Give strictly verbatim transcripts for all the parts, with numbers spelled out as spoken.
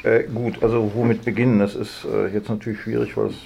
Äh, gut, also womit beginnen? Das ist äh, jetzt natürlich schwierig, weil es...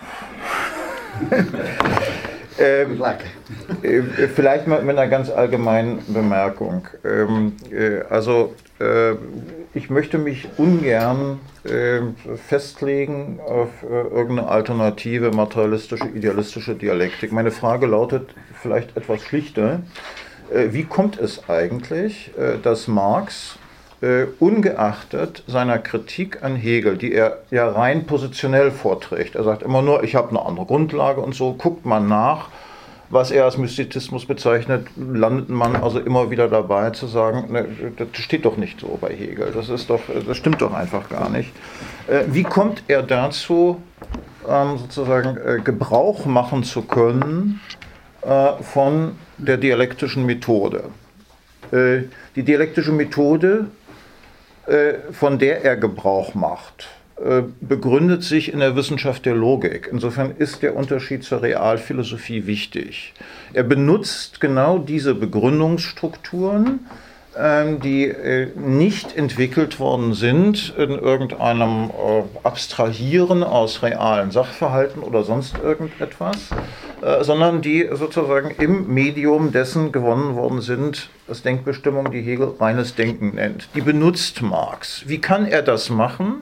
Äh, äh, vielleicht mit, mit einer ganz allgemeinen Bemerkung. Ähm, äh, also äh, ich möchte mich ungern äh, festlegen auf äh, irgendeine alternative materialistische, idealistische Dialektik. Meine Frage lautet vielleicht etwas schlichter. Äh, wie kommt es eigentlich, äh, dass Marx äh, ungeachtet seiner Kritik an Hegel, die er ja rein positionell vorträgt, er sagt immer nur, ich habe eine andere Grundlage und so, guckt man nach, was er als Mystizismus bezeichnet, landet man also immer wieder dabei zu sagen, ne, das steht doch nicht so bei Hegel, das ist doch, das stimmt doch einfach gar nicht. Äh, wie kommt er dazu, ähm, sozusagen äh, Gebrauch machen zu können äh, von der dialektischen Methode? Äh, die dialektische Methode, äh, von der er Gebrauch macht, begründet sich in der Wissenschaft der Logik. Insofern ist der Unterschied zur Realphilosophie wichtig. Er benutzt genau diese Begründungsstrukturen, die nicht entwickelt worden sind in irgendeinem Abstrahieren aus realen Sachverhalten oder sonst irgendetwas, sondern die sozusagen im Medium dessen gewonnen worden sind, das Denkbestimmung, die Hegel reines Denken nennt. Die benutzt Marx. Wie kann er das machen?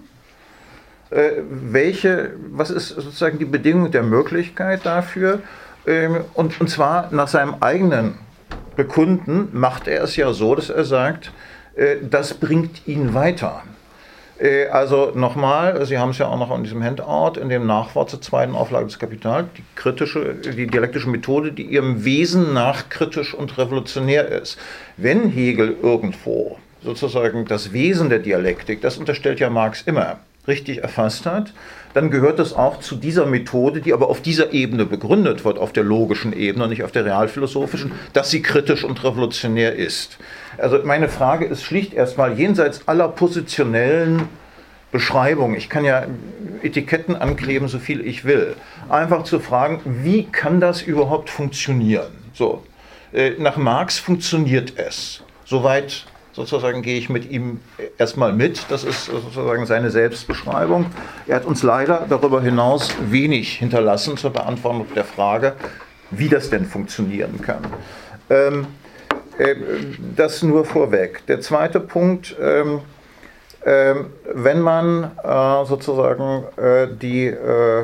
Welche, was ist sozusagen die Bedingung der Möglichkeit dafür? Und, und zwar nach seinem eigenen Bekunden macht er es ja so, dass er sagt, das bringt ihn weiter. Also nochmal, Sie haben es ja auch noch in diesem Handout, in dem Nachwort zur zweiten Auflage des Kapital, die kritische, die dialektische Methode, die ihrem Wesen nach kritisch und revolutionär ist. Wenn Hegel irgendwo sozusagen das Wesen der Dialektik, das unterstellt ja Marx immer, richtig erfasst hat, dann gehört es auch zu dieser Methode, die aber auf dieser Ebene begründet wird, auf der logischen Ebene und nicht auf der realphilosophischen, dass sie kritisch und revolutionär ist. Also meine Frage ist schlicht erstmal jenseits aller positionellen Beschreibungen, ich kann ja Etiketten ankleben, so viel ich will, einfach zu fragen, wie kann das überhaupt funktionieren? So, nach Marx funktioniert es. Soweit sozusagen gehe ich mit ihm erstmal mit, das ist sozusagen seine Selbstbeschreibung. Er hat uns leider darüber hinaus wenig hinterlassen zur Beantwortung der Frage, wie das denn funktionieren kann. Ähm, äh, das nur vorweg. Der zweite Punkt, ähm, äh, wenn man äh, sozusagen äh, die äh,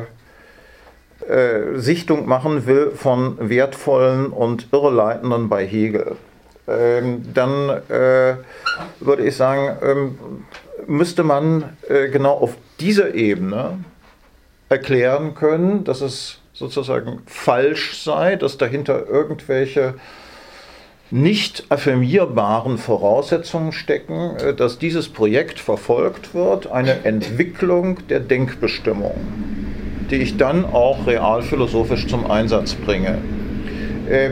äh, Sichtung machen will von wertvollen und irreleitenden bei Hegel, Ähm, dann äh, würde ich sagen, ähm, müsste man äh, genau auf dieser Ebene erklären können, dass es sozusagen falsch sei, dass dahinter irgendwelche nicht affirmierbaren Voraussetzungen stecken, äh, dass dieses Projekt verfolgt wird, eine Entwicklung der Denkbestimmung, die ich dann auch realphilosophisch zum Einsatz bringe. Äh,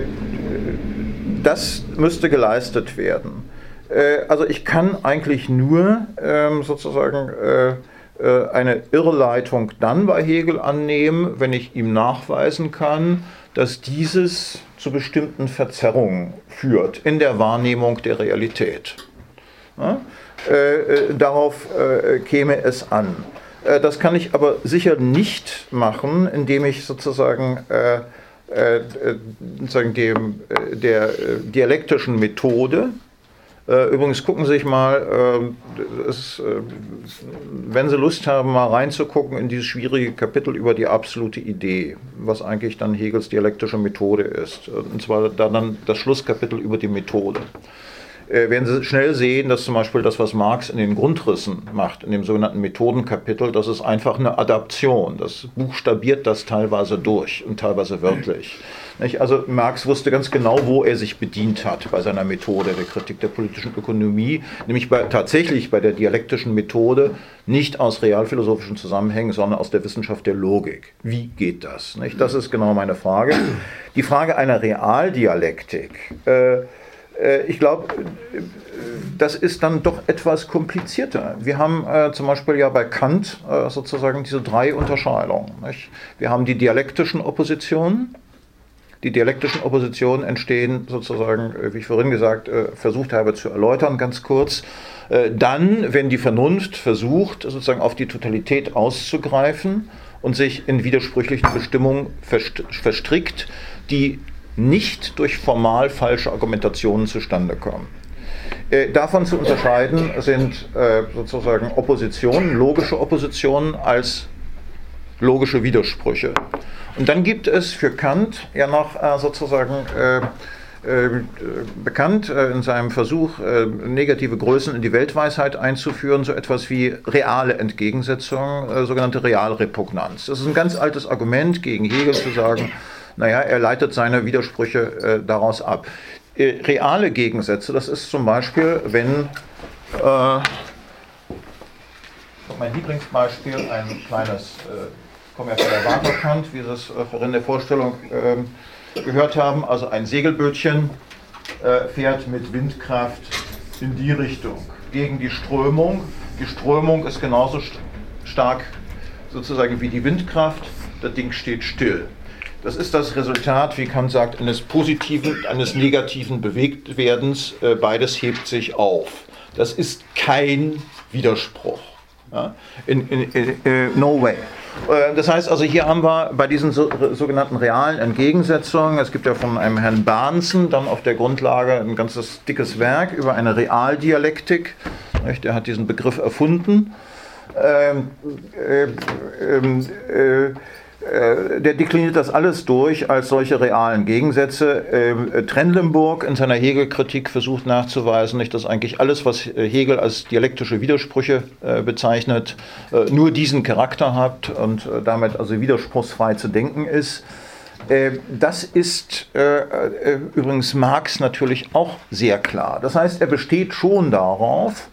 Das müsste geleistet werden. Also ich kann eigentlich nur sozusagen eine Irrleitung dann bei Hegel annehmen, wenn ich ihm nachweisen kann, dass dieses zu bestimmten Verzerrungen führt in der Wahrnehmung der Realität. Ja? Darauf käme es an. Das kann ich aber sicher nicht machen, indem ich sozusagen Äh, sozusagen dem, der dialektischen Methode. Äh, übrigens gucken Sie sich mal, äh, es, äh, wenn Sie Lust haben, mal reinzugucken in dieses schwierige Kapitel über die absolute Idee, was eigentlich dann Hegels dialektische Methode ist. Und zwar dann das Schlusskapitel über die Methode. Äh, werden Sie schnell sehen, dass zum Beispiel das, was Marx in den Grundrissen macht, in dem sogenannten Methodenkapitel, das ist einfach eine Adaption. Das buchstabiert das teilweise durch und teilweise wörtlich. Nicht? Also Marx wusste ganz genau, wo er sich bedient hat bei seiner Methode der Kritik der politischen Ökonomie, nämlich bei, tatsächlich bei der dialektischen Methode, nicht aus realphilosophischen Zusammenhängen, sondern aus der Wissenschaft der Logik. Wie geht das? Nicht? Das ist genau meine Frage. Die Frage einer Realdialektik, äh, ich glaube, das ist dann doch etwas komplizierter. Wir haben äh, zum Beispiel ja bei Kant äh, sozusagen diese drei Unterscheidungen. Nicht? Wir haben die dialektischen Oppositionen, die dialektischen Oppositionen entstehen, sozusagen, wie ich vorhin gesagt, versucht habe zu erläutern, ganz kurz. Dann, wenn die Vernunft versucht, sozusagen auf die Totalität auszugreifen und sich in widersprüchlichen Bestimmungen verstrickt, die nicht durch formal falsche Argumentationen zustande kommen. Äh, davon zu unterscheiden sind äh, sozusagen Oppositionen, logische Oppositionen als logische Widersprüche. Und dann gibt es für Kant ja noch äh, sozusagen äh, äh, bekannt äh, in seinem Versuch, äh, negative Größen in die Weltweisheit einzuführen, so etwas wie reale Entgegensetzung, äh, sogenannte Realrepugnanz. Das ist ein ganz altes Argument gegen Hegel zu sagen, naja, er leitet seine Widersprüche äh, daraus ab. Äh, reale Gegensätze, das ist zum Beispiel, wenn, äh, mein Lieblingsbeispiel, ein kleines, äh, ich komme ja von der Waterkant, wie Sie es äh, vorhin in der Vorstellung äh, gehört haben, also ein Segelbötchen äh, fährt mit Windkraft in die Richtung, gegen die Strömung. Die Strömung ist genauso st- stark sozusagen wie die Windkraft, das Ding steht still. Das ist das Resultat, wie Kant sagt, eines positiven, eines negativen Bewegtwerdens. Äh, beides hebt sich auf. Das ist kein Widerspruch. Ja? In, in, in, in no way. Äh, das heißt also, hier haben wir bei diesen so, sogenannten realen Entgegensetzungen, es gibt ja von einem Herrn Bahnsen dann auf der Grundlage ein ganzes dickes Werk über eine Realdialektik. Nicht? Der hat diesen Begriff erfunden. Ähm, äh, äh, äh, Der dekliniert das alles durch als solche realen Gegensätze. Äh, Trendelenburg in seiner Hegel-Kritik versucht nachzuweisen, nicht, dass eigentlich alles, was Hegel als dialektische Widersprüche äh, bezeichnet, äh, nur diesen Charakter hat und äh, damit also widerspruchsfrei zu denken ist. Äh, das ist äh, äh, übrigens Marx natürlich auch sehr klar. Das heißt, er besteht schon darauf,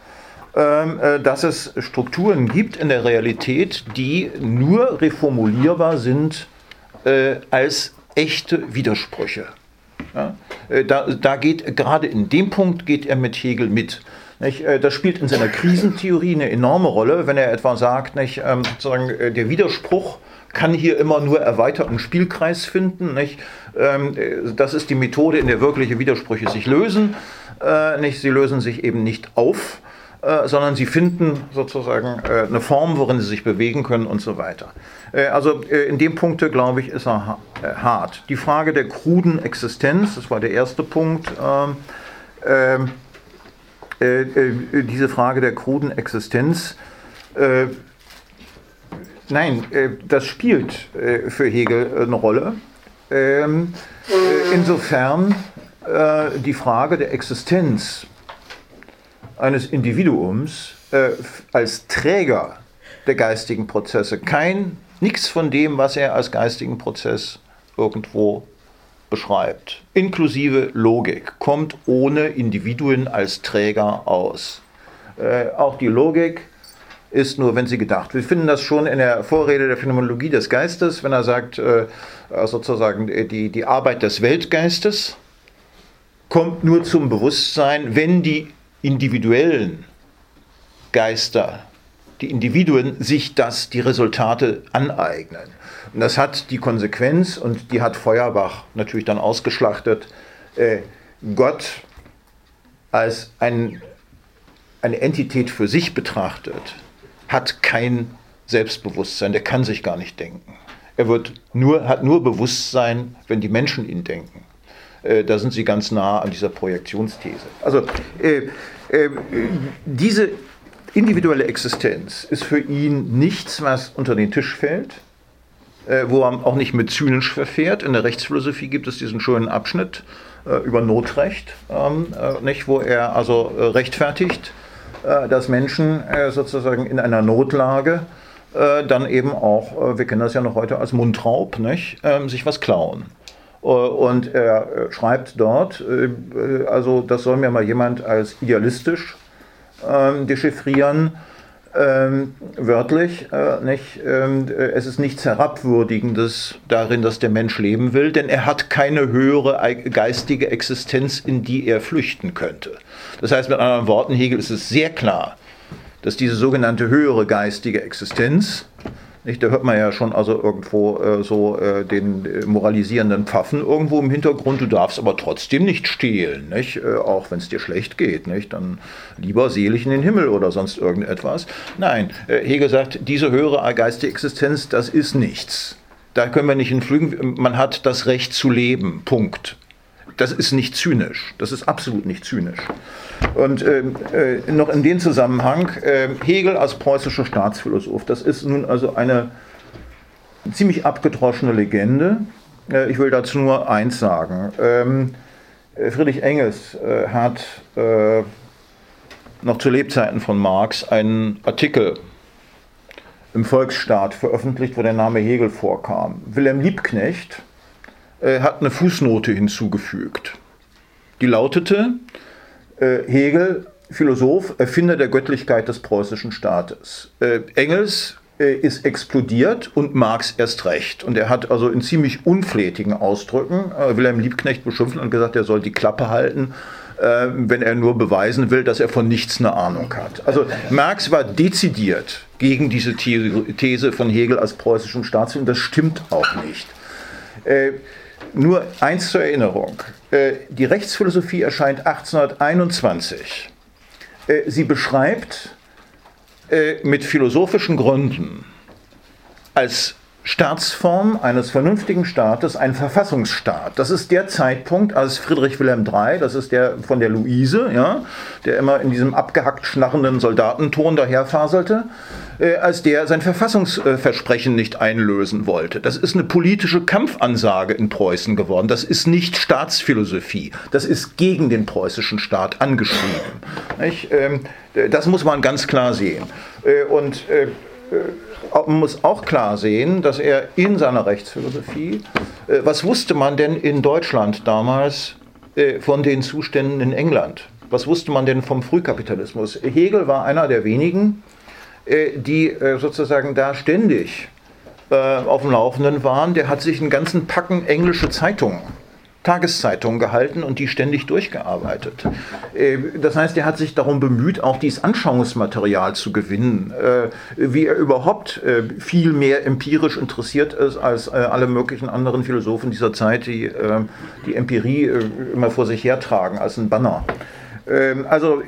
dass es Strukturen gibt in der Realität, die nur reformulierbar sind äh, als echte Widersprüche. Ja? Da, da geht, gerade in dem Punkt geht er mit Hegel mit. Nicht? Das spielt in seiner Krisentheorie eine enorme Rolle, wenn er etwa sagt, nicht, ähm, sozusagen, der Widerspruch kann hier immer nur erweiterten Spielkreis finden. Nicht? Ähm, das ist die Methode, in der wirkliche Widersprüche sich lösen. Äh, nicht? Sie lösen sich eben nicht auf, sondern sie finden sozusagen äh, eine Form, worin sie sich bewegen können und so weiter. Äh, also äh, in dem Punkte, glaube ich, ist er ha- äh, hart. Die Frage der kruden Existenz, das war der erste Punkt, äh, äh, äh, diese Frage der kruden Existenz, äh, nein, äh, das spielt äh, für Hegel eine Rolle. Ähm, äh, insofern äh, die Frage der Existenz eines Individuums äh, als Träger der geistigen Prozesse, kein, nichts von dem, was er als geistigen Prozess irgendwo beschreibt, inklusive Logik, kommt ohne Individuen als Träger aus. Äh, auch die Logik ist nur, wenn sie gedacht. Wir finden das schon in der Vorrede der Phänomenologie des Geistes, wenn er sagt, äh, sozusagen die, die Arbeit des Weltgeistes kommt nur zum Bewusstsein, wenn die individuellen Geister, die Individuen sich das, die Resultate aneignen. Und das hat die Konsequenz, und die hat Feuerbach natürlich dann ausgeschlachtet, äh, Gott als ein, eine Entität für sich betrachtet, hat kein Selbstbewusstsein, der kann sich gar nicht denken. Er wird nur, hat nur Bewusstsein, wenn die Menschen ihn denken. Äh, da sind Sie ganz nah an dieser Projektionsthese. Also äh, äh, diese individuelle Existenz ist für ihn nichts, was unter den Tisch fällt, äh, wo er auch nicht mit zynisch verfährt. In der Rechtsphilosophie gibt es diesen schönen Abschnitt äh, über Notrecht, ähm, äh, nicht, wo er also äh, rechtfertigt, äh, dass Menschen äh, sozusagen in einer Notlage äh, dann eben auch, äh, wir kennen das ja noch heute als Mundraub, nicht, äh, sich was klauen. Und er schreibt dort, also das soll mir mal jemand als idealistisch ähm, dechiffrieren, ähm, wörtlich, äh, nicht, ähm, es ist nichts Herabwürdigendes darin, dass der Mensch leben will, denn er hat keine höhere geistige Existenz, in die er flüchten könnte. Das heißt mit anderen Worten, Hegel ist es sehr klar, dass diese sogenannte höhere geistige Existenz Nicht? Da hört man ja schon also irgendwo äh, so äh, den äh, moralisierenden Pfaffen irgendwo im Hintergrund. Du darfst aber trotzdem nicht stehlen, nicht? Äh, auch wenn es dir schlecht geht. Nicht? Dann lieber selig in den Himmel oder sonst irgendetwas. Nein, äh, Hegel sagt, diese höhere geistige Existenz, das ist nichts. Da können wir nicht entflügen. Man hat das Recht zu leben. Punkt. Das ist nicht zynisch. Das ist absolut nicht zynisch. Und äh, äh, noch in dem Zusammenhang, äh, Hegel als preußischer Staatsphilosoph, das ist nun also eine ziemlich abgedroschene Legende. Äh, ich will dazu nur eins sagen. Ähm, Friedrich Engels äh, hat äh, noch zu Lebzeiten von Marx einen Artikel im Volksstaat veröffentlicht, wo der Name Hegel vorkam. Wilhelm Liebknecht äh, hat eine Fußnote hinzugefügt. Die lautete: Hegel, Philosoph, Erfinder der Göttlichkeit des preußischen Staates. Äh, Engels äh, ist explodiert und Marx erst recht. Und er hat also in ziemlich unflätigen Ausdrücken äh, Wilhelm Liebknecht beschimpft und gesagt, er soll die Klappe halten, äh, wenn er nur beweisen will, dass er von nichts eine Ahnung hat. Also Marx war dezidiert gegen diese These von Hegel als preußischem Staatsphilosoph, und das stimmt auch nicht. Äh, Nur eins zur Erinnerung. Die Rechtsphilosophie erscheint achtzehnhunderteinundzwanzig. Sie beschreibt mit philosophischen Gründen als Staatsform eines vernünftigen Staates einen Verfassungsstaat. Das ist der Zeitpunkt, als Friedrich Wilhelm der Dritte., das ist der von der Luise, ja, der immer in diesem abgehackt schnarrenden Soldatenton daherfaselte, äh, als der sein Verfassungsversprechen nicht einlösen wollte. Das ist eine politische Kampfansage in Preußen geworden. Das ist nicht Staatsphilosophie. Das ist gegen den preußischen Staat angeschrieben. Nicht? Ähm, das muss man ganz klar sehen. Äh, und äh, man muss auch klar sehen, dass er in seiner Rechtsphilosophie, äh, was wusste man denn in Deutschland damals äh, von den Zuständen in England? Was wusste man denn vom Frühkapitalismus? Hegel war einer der wenigen, äh, die äh, sozusagen da ständig äh, auf dem Laufenden waren. Der hat sich einen ganzen Packen englische Zeitungen, Tageszeitungen gehalten und die ständig durchgearbeitet. Das heißt, er hat sich darum bemüht, auch dieses Anschauungsmaterial zu gewinnen, wie er überhaupt viel mehr empirisch interessiert ist als alle möglichen anderen Philosophen dieser Zeit, die die Empirie immer vor sich hertragen als ein Banner. Also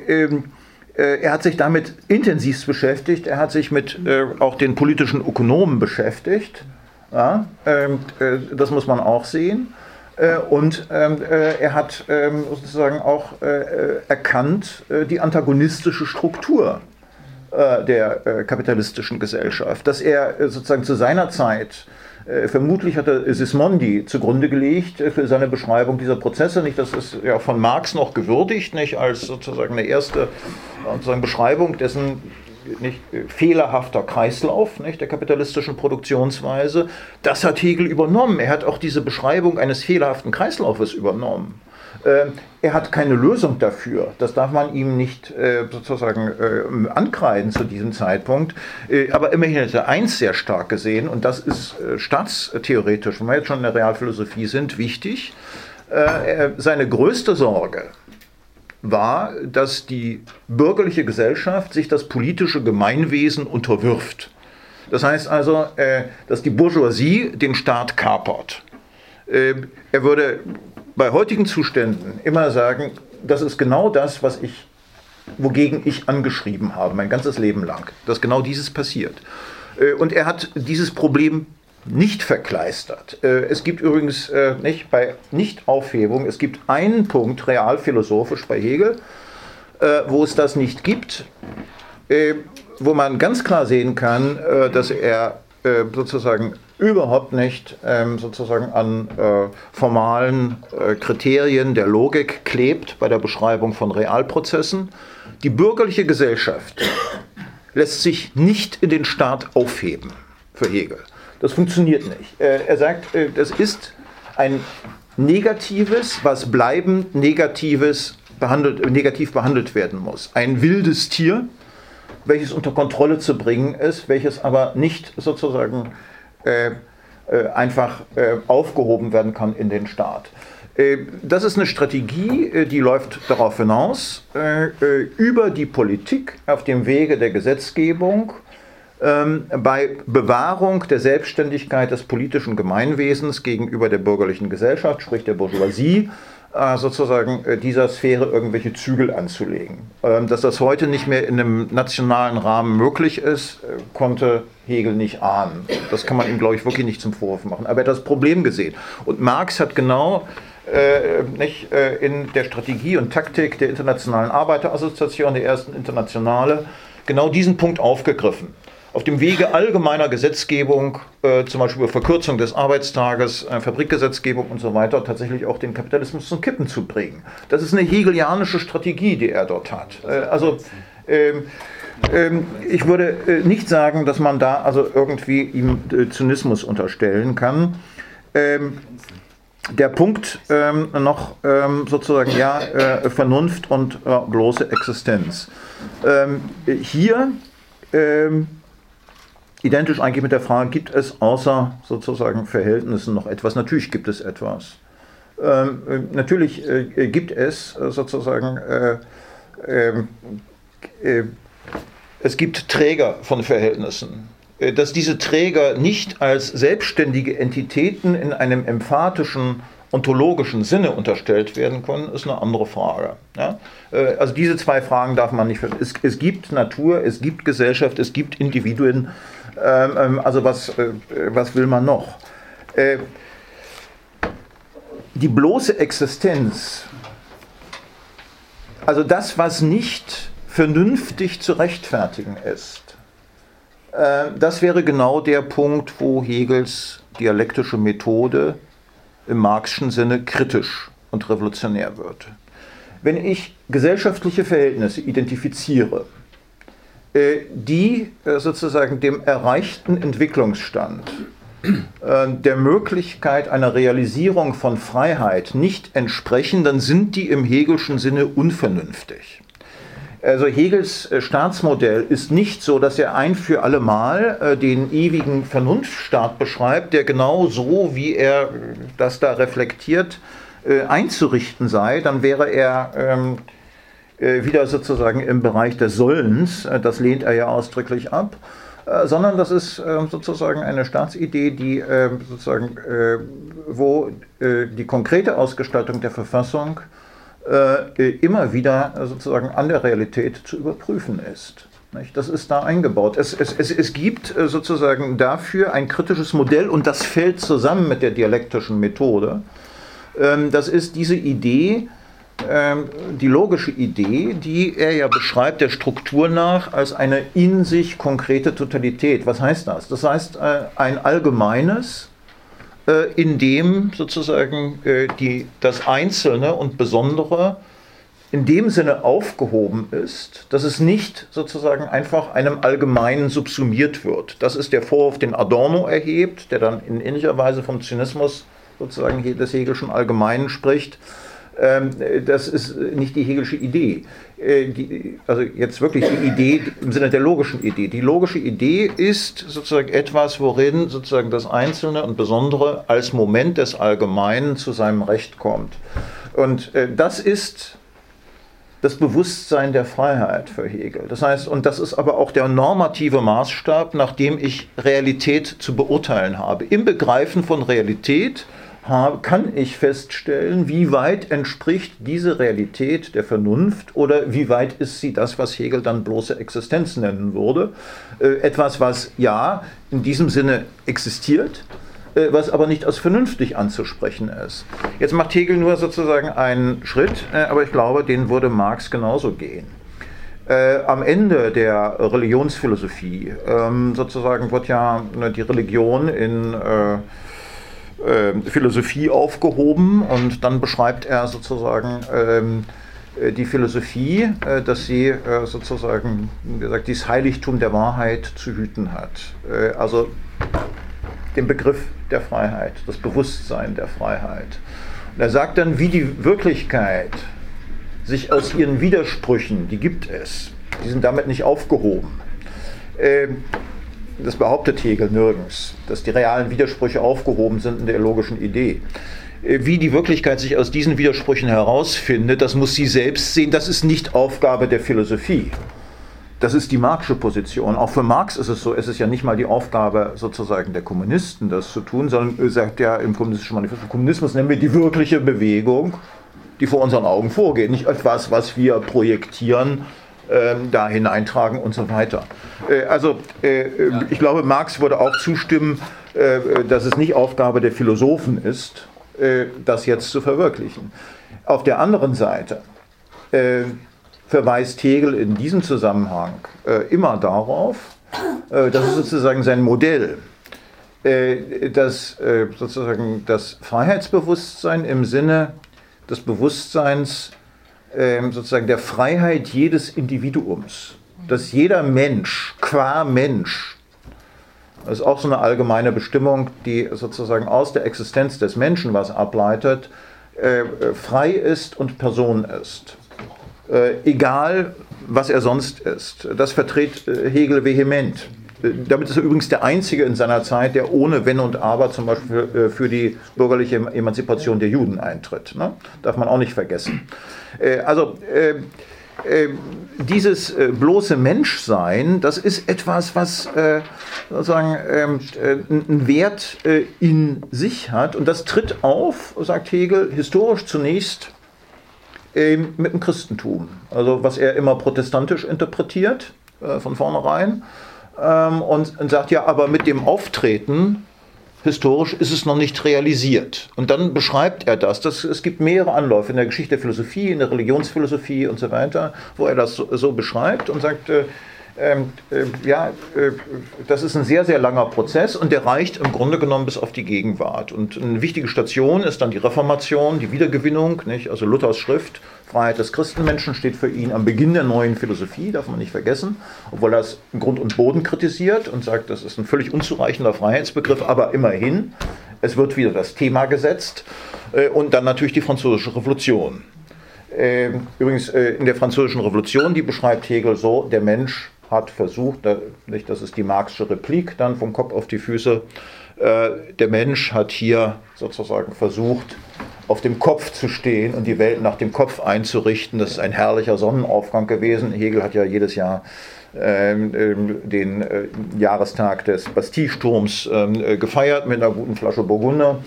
er hat sich damit intensivst beschäftigt, er hat sich mit auch den politischen Ökonomen beschäftigt, ja, das muss man auch sehen. Und ähm, äh, er hat ähm, sozusagen auch äh, erkannt äh, die antagonistische Struktur äh, der äh, kapitalistischen Gesellschaft, dass er äh, sozusagen zu seiner Zeit, äh, vermutlich hatte Sismondi zugrunde gelegt äh, für seine Beschreibung dieser Prozesse, nicht, das ist ja von Marx noch gewürdigt, nicht, als sozusagen eine erste sozusagen Beschreibung dessen nicht fehlerhafter Kreislauf, nicht, der kapitalistischen Produktionsweise. Das hat Hegel übernommen. Er hat auch diese Beschreibung eines fehlerhaften Kreislaufes übernommen. Äh, er hat keine Lösung dafür. Das darf man ihm nicht äh, sozusagen äh, ankreiden zu diesem Zeitpunkt. Äh, aber immerhin hat er eins sehr stark gesehen, und das ist äh, staatstheoretisch, wenn wir jetzt schon in der Realphilosophie sind, wichtig. Äh, seine größte Sorge war, dass die bürgerliche Gesellschaft sich das politische Gemeinwesen unterwirft. Das heißt also, dass die Bourgeoisie den Staat kapert. Er würde bei heutigen Zuständen immer sagen, das ist genau das, was ich, wogegen ich angeschrieben habe, mein ganzes Leben lang, dass genau dieses passiert. Und er hat dieses Problem nicht verkleistert. Es gibt übrigens äh, nicht bei Nichtaufhebung, es gibt einen Punkt realphilosophisch bei Hegel, äh, wo es das nicht gibt, äh, wo man ganz klar sehen kann, äh, dass er äh, sozusagen überhaupt nicht ähm, sozusagen an äh, formalen äh, Kriterien der Logik klebt bei der Beschreibung von Realprozessen. Die bürgerliche Gesellschaft lässt sich nicht in den Staat aufheben für Hegel. Das funktioniert nicht. Er sagt, das ist ein negatives, was bleibend negatives behandelt, negativ behandelt werden muss. Ein wildes Tier, welches unter Kontrolle zu bringen ist, welches aber nicht sozusagen äh, einfach äh, aufgehoben werden kann in den Staat. Äh, das ist eine Strategie, die läuft darauf hinaus, äh, über die Politik auf dem Wege der Gesetzgebung ähm, bei Bewahrung der Selbstständigkeit des politischen Gemeinwesens gegenüber der bürgerlichen Gesellschaft, sprich der Bourgeoisie, äh, sozusagen äh, dieser Sphäre irgendwelche Zügel anzulegen. Ähm, dass das heute nicht mehr in einem nationalen Rahmen möglich ist, äh, konnte Hegel nicht ahnen. Das kann man ihm, glaube ich, wirklich nicht zum Vorwurf machen. Aber er hat das Problem gesehen. Und Marx hat genau äh, nicht, äh, in der Strategie und Taktik der Internationalen Arbeiterassoziation, der ersten Internationale, genau diesen Punkt aufgegriffen. Auf dem Wege allgemeiner Gesetzgebung, äh, zum Beispiel über Verkürzung des Arbeitstages, äh, Fabrikgesetzgebung und so weiter, tatsächlich auch den Kapitalismus zum Kippen zu bringen. Das ist eine hegelianische Strategie, die er dort hat. Äh, also ähm, ähm, ich würde äh, nicht sagen, dass man da also irgendwie ihm äh, Zynismus unterstellen kann. Ähm, der Punkt ähm, noch ähm, sozusagen, ja, äh, Vernunft und äh, bloße Existenz. Ähm, hier ähm, identisch eigentlich mit der Frage, gibt es außer sozusagen Verhältnissen noch etwas? Natürlich gibt es etwas. Ähm, äh, natürlich äh, gibt es äh, sozusagen, äh, äh, äh, es gibt Träger von Verhältnissen. Äh, dass diese Träger nicht als selbstständige Entitäten in einem emphatischen, ontologischen Sinne unterstellt werden können, ist eine andere Frage. Ja? Äh, also diese zwei Fragen darf man nicht verstehen. Es, es gibt Natur, es gibt Gesellschaft, es gibt Individuen. Also was, was will man noch? Die bloße Existenz, also das, was nicht vernünftig zu rechtfertigen ist, das wäre genau der Punkt, wo Hegels dialektische Methode im Marxischen Sinne kritisch und revolutionär wird. Wenn ich gesellschaftliche Verhältnisse identifiziere, die sozusagen dem erreichten Entwicklungsstand, der Möglichkeit einer Realisierung von Freiheit nicht entsprechen, dann sind die im Hegelschen Sinne unvernünftig. Also Hegels Staatsmodell ist nicht so, dass er ein für alle Mal den ewigen Vernunftstaat beschreibt, der genau so, wie er das da reflektiert, einzurichten sei. Dann wäre er ähm, wieder sozusagen im Bereich des Sollens, das lehnt er ja ausdrücklich ab, sondern das ist sozusagen eine Staatsidee, die sozusagen, wo die konkrete Ausgestaltung der Verfassung immer wieder sozusagen an der Realität zu überprüfen ist. Das ist da eingebaut. Es, es, es, es gibt sozusagen dafür ein kritisches Modell und das fällt zusammen mit der dialektischen Methode. Das ist diese Idee, die logische Idee, die er ja beschreibt, der Struktur nach, als eine in sich konkrete Totalität. Was heißt das? Das heißt, ein Allgemeines, in dem sozusagen die, das Einzelne und Besondere in dem Sinne aufgehoben ist, dass es nicht sozusagen einfach einem Allgemeinen subsumiert wird. Das ist der Vorwurf, den Adorno erhebt, der dann in ähnlicher Weise vom Zynismus sozusagen des Hegelschen Allgemeinen spricht. Das ist nicht die Hegelische Idee. Die, also jetzt wirklich die Idee im Sinne der logischen Idee. Die logische Idee ist sozusagen etwas, worin sozusagen das Einzelne und Besondere als Moment des Allgemeinen zu seinem Recht kommt. Und das ist das Bewusstsein der Freiheit für Hegel. Das heißt, und das ist aber auch der normative Maßstab, nach dem ich Realität zu beurteilen habe. Im Begreifen von Realität kann ich feststellen, wie weit entspricht diese Realität der Vernunft oder wie weit ist sie das, was Hegel dann bloße Existenz nennen würde. Etwas, was ja in diesem Sinne existiert, was aber nicht als vernünftig anzusprechen ist. Jetzt macht Hegel nur sozusagen einen Schritt, aber ich glaube, den würde Marx genauso gehen. Am Ende der Religionsphilosophie sozusagen wird ja die Religion in Philosophie aufgehoben und dann beschreibt er sozusagen ähm, die Philosophie, äh, dass sie äh, sozusagen, wie gesagt, dieses Heiligtum der Wahrheit zu hüten hat. Äh, also den Begriff der Freiheit, das Bewusstsein der Freiheit. Und er sagt dann, wie die Wirklichkeit sich aus ihren Widersprüchen, die gibt es, die sind damit nicht aufgehoben. Äh, Das behauptet Hegel nirgends, dass die realen Widersprüche aufgehoben sind in der logischen Idee. Wie die Wirklichkeit sich aus diesen Widersprüchen herausfindet, das muss sie selbst sehen, das ist nicht Aufgabe der Philosophie. Das ist die Marxische Position. Auch für Marx ist es so, es ist ja nicht mal die Aufgabe sozusagen der Kommunisten, das zu tun, sondern er sagt ja im kommunistischen Manifest, Kommunismus nennen wir die wirkliche Bewegung, die vor unseren Augen vorgeht, nicht etwas, was wir projektieren, äh, da hineintragen und so weiter. Äh, also äh, ich glaube, Marx würde auch zustimmen, äh, dass es nicht Aufgabe der Philosophen ist, äh, das jetzt zu verwirklichen. Auf der anderen Seite äh, verweist Hegel in diesem Zusammenhang äh, immer darauf, äh, das ist sozusagen sein Modell, äh, dass äh, sozusagen das Freiheitsbewusstsein im Sinne des Bewusstseins äh, sozusagen der Freiheit jedes Individuums, dass jeder Mensch qua Mensch, das ist auch so eine allgemeine Bestimmung, die sozusagen aus der Existenz des Menschen was ableitet, äh, frei ist und Person ist. Äh, egal, was er sonst ist. Das vertritt äh, Hegel vehement. Äh, damit ist er übrigens der Einzige in seiner Zeit, der ohne Wenn und Aber zum Beispiel äh, für die bürgerliche Emanzipation der Juden eintritt. Ne? Darf man auch nicht vergessen. Äh, also äh, äh, dieses äh, bloße Menschsein, das ist etwas, was äh, sozusagen äh, einen Wert äh, in sich hat. Und das tritt auf, sagt Hegel, historisch zunächst mit dem Christentum, also was er immer protestantisch interpretiert, äh, von vornherein, ähm, und, und sagt, ja, aber mit dem Auftreten, historisch ist es noch nicht realisiert. Und dann beschreibt er das, das es gibt mehrere Anläufe in der Geschichte der Philosophie, in der Religionsphilosophie und so weiter, wo er das so, so beschreibt und sagt, äh, Ähm, äh, ja, äh, das ist ein sehr, sehr langer Prozess und der reicht im Grunde genommen bis auf die Gegenwart. Und eine wichtige Station ist dann die Reformation, die Wiedergewinnung, nicht? Also Luthers Schrift, Freiheit des Christenmenschen, steht für ihn am Beginn der neuen Philosophie, darf man nicht vergessen, obwohl er es in Grund und Boden kritisiert und sagt, das ist ein völlig unzureichender Freiheitsbegriff, aber immerhin, es wird wieder das Thema gesetzt äh, und dann natürlich die Französische Revolution. Äh, übrigens äh, in der Französischen Revolution, die beschreibt Hegel so, der Mensch hat versucht, das ist die Marxische Replik dann vom Kopf auf die Füße, der Mensch hat hier sozusagen versucht, auf dem Kopf zu stehen und die Welt nach dem Kopf einzurichten. Das ist ein herrlicher Sonnenaufgang gewesen. Hegel hat ja jedes Jahr den Jahrestag des Bastille-Sturms gefeiert mit einer guten Flasche Burgunder.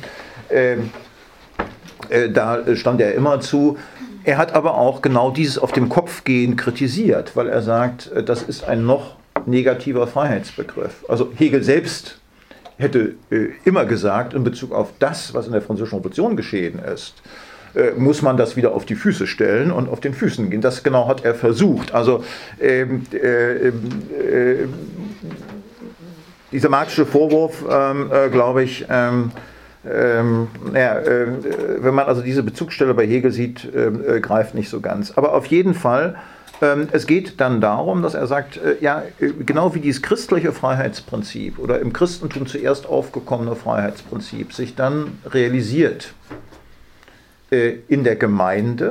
Da stand er immer zu. Er hat aber auch genau dieses auf dem Kopf gehen kritisiert, weil er sagt, das ist ein noch negativer Freiheitsbegriff. Also Hegel selbst hätte äh, immer gesagt, in Bezug auf das, was in der Französischen Revolution geschehen ist, äh, muss man das wieder auf die Füße stellen und auf den Füßen gehen. Das genau hat er versucht. Also ähm, äh, äh, dieser marxische Vorwurf, ähm, äh, glaube ich, ähm, Ähm, ja, äh, wenn man also diese Bezugsstelle bei Hegel sieht, äh, greift nicht so ganz. Aber auf jeden Fall, äh, es geht dann darum, dass er sagt, äh, ja, genau wie dieses christliche Freiheitsprinzip oder im Christentum zuerst aufgekommene Freiheitsprinzip sich dann realisiert äh, in der Gemeinde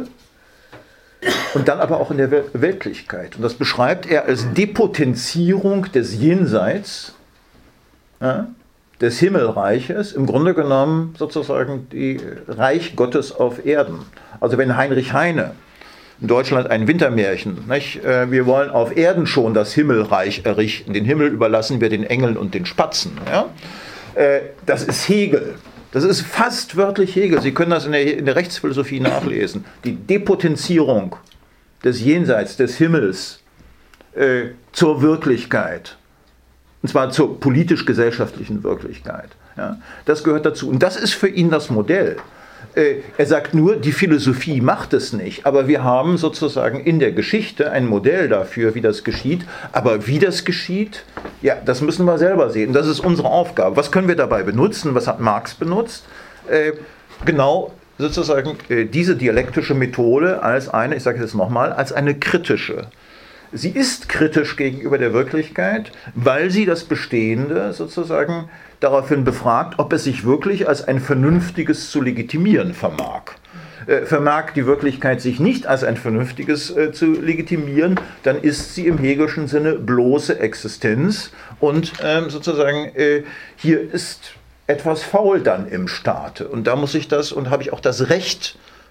und dann aber auch in der Weltlichkeit. Und das beschreibt er als Depotenzierung des Jenseits, ja, des Himmelreiches, im Grunde genommen sozusagen die Reich Gottes auf Erden. Also wenn Heinrich Heine in Deutschland ein Wintermärchen, nicht? Wir wollen auf Erden schon das Himmelreich errichten, den Himmel überlassen wir den Engeln und den Spatzen. Ja? Das ist Hegel. Das ist fast wörtlich Hegel. Sie können das in der, in der Rechtsphilosophie nachlesen. Die Depotenzierung des Jenseits, des Himmels äh, zur Wirklichkeit. Und zwar zur politisch-gesellschaftlichen Wirklichkeit. Ja, das gehört dazu. Und das ist für ihn das Modell. Äh, er sagt nur, die Philosophie macht es nicht. Aber wir haben sozusagen in der Geschichte ein Modell dafür, wie das geschieht. Aber wie das geschieht, ja, das müssen wir selber sehen. Das ist unsere Aufgabe. Was können wir dabei benutzen? Was hat Marx benutzt? Äh, genau sozusagen äh, diese dialektische Methode als eine, ich sage es jetzt nochmal, als eine kritische. Sie ist kritisch gegenüber der Wirklichkeit, weil sie das Bestehende sozusagen daraufhin befragt, ob es sich wirklich als ein Vernünftiges zu legitimieren vermag. Äh, vermag die Wirklichkeit sich nicht als ein Vernünftiges äh, zu legitimieren, dann ist sie im Hegelschen Sinne bloße Existenz und ähm, sozusagen äh, hier ist etwas faul dann im Staate. Und da muss ich das, und habe ich auch das Recht,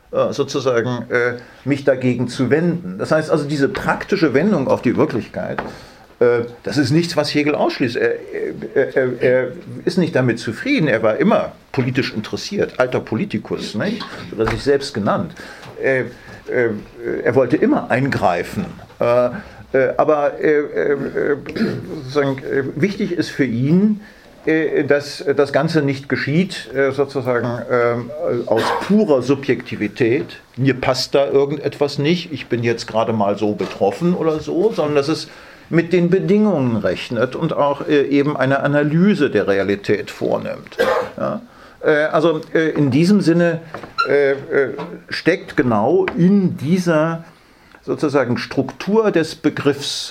äh, sozusagen äh, mich dagegen zu wenden. Das heißt also, diese praktische Wendung auf die Wirklichkeit, äh, das ist nichts, was Hegel ausschließt. Er, er, er, er ist nicht damit zufrieden, er war immer politisch interessiert, alter Politikus, nicht? So hat er sich selbst genannt. Äh, äh, er wollte immer eingreifen. Äh, äh, aber äh, äh, sozusagen, äh, wichtig ist für ihn, dass das Ganze nicht geschieht, sozusagen aus purer Subjektivität. Mir passt da irgendetwas nicht, ich bin jetzt gerade mal so betroffen oder so, sondern dass es mit den Bedingungen rechnet und auch eben eine Analyse der Realität vornimmt. Ja? Also in diesem Sinne steckt genau in dieser sozusagen Struktur des Begriffs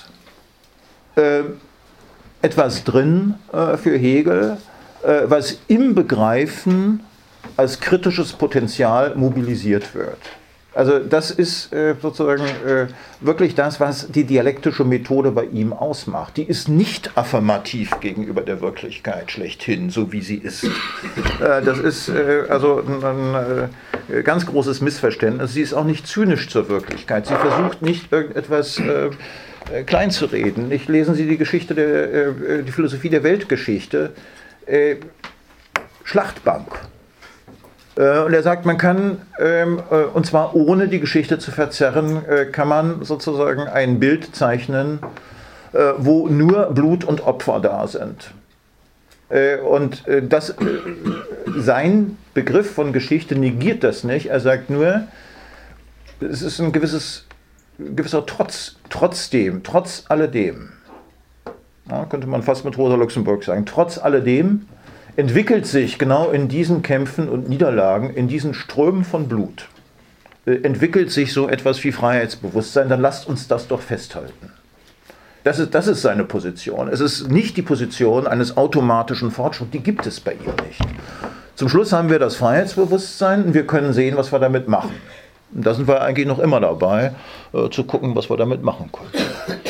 etwas drin äh, für Hegel, äh, was im Begreifen als kritisches Potenzial mobilisiert wird. Also das ist äh, sozusagen äh, wirklich das, was die dialektische Methode bei ihm ausmacht. Die ist nicht affirmativ gegenüber der Wirklichkeit schlechthin, so wie sie ist. Äh, das ist äh, also ein, ein äh, ganz großes Missverständnis. Sie ist auch nicht zynisch zur Wirklichkeit. Sie versucht nicht irgendetwas äh, klein zu reden. Ich lesen Sie die Geschichte der, äh, die Philosophie der Weltgeschichte, äh, Schlachtbank. Äh, und er sagt, man kann, ähm, äh, und zwar ohne die Geschichte zu verzerren, äh, kann man sozusagen ein Bild zeichnen, äh, wo nur Blut und Opfer da sind. Äh, und äh, das, äh, sein Begriff von Geschichte negiert das nicht. Er sagt nur, es ist ein gewisses gewisser Trotz, trotzdem, trotz alledem, ja, könnte man fast mit Rosa Luxemburg sagen, trotz alledem entwickelt sich genau in diesen Kämpfen und Niederlagen, in diesen Strömen von Blut, äh, entwickelt sich so etwas wie Freiheitsbewusstsein, dann lasst uns das doch festhalten. Das ist, das ist seine Position. Es ist nicht die Position eines automatischen Fortschritts, die gibt es bei ihm nicht. Zum Schluss haben wir das Freiheitsbewusstsein und wir können sehen, was wir damit machen. Und da sind wir eigentlich noch immer dabei, äh, zu gucken, was wir damit machen können.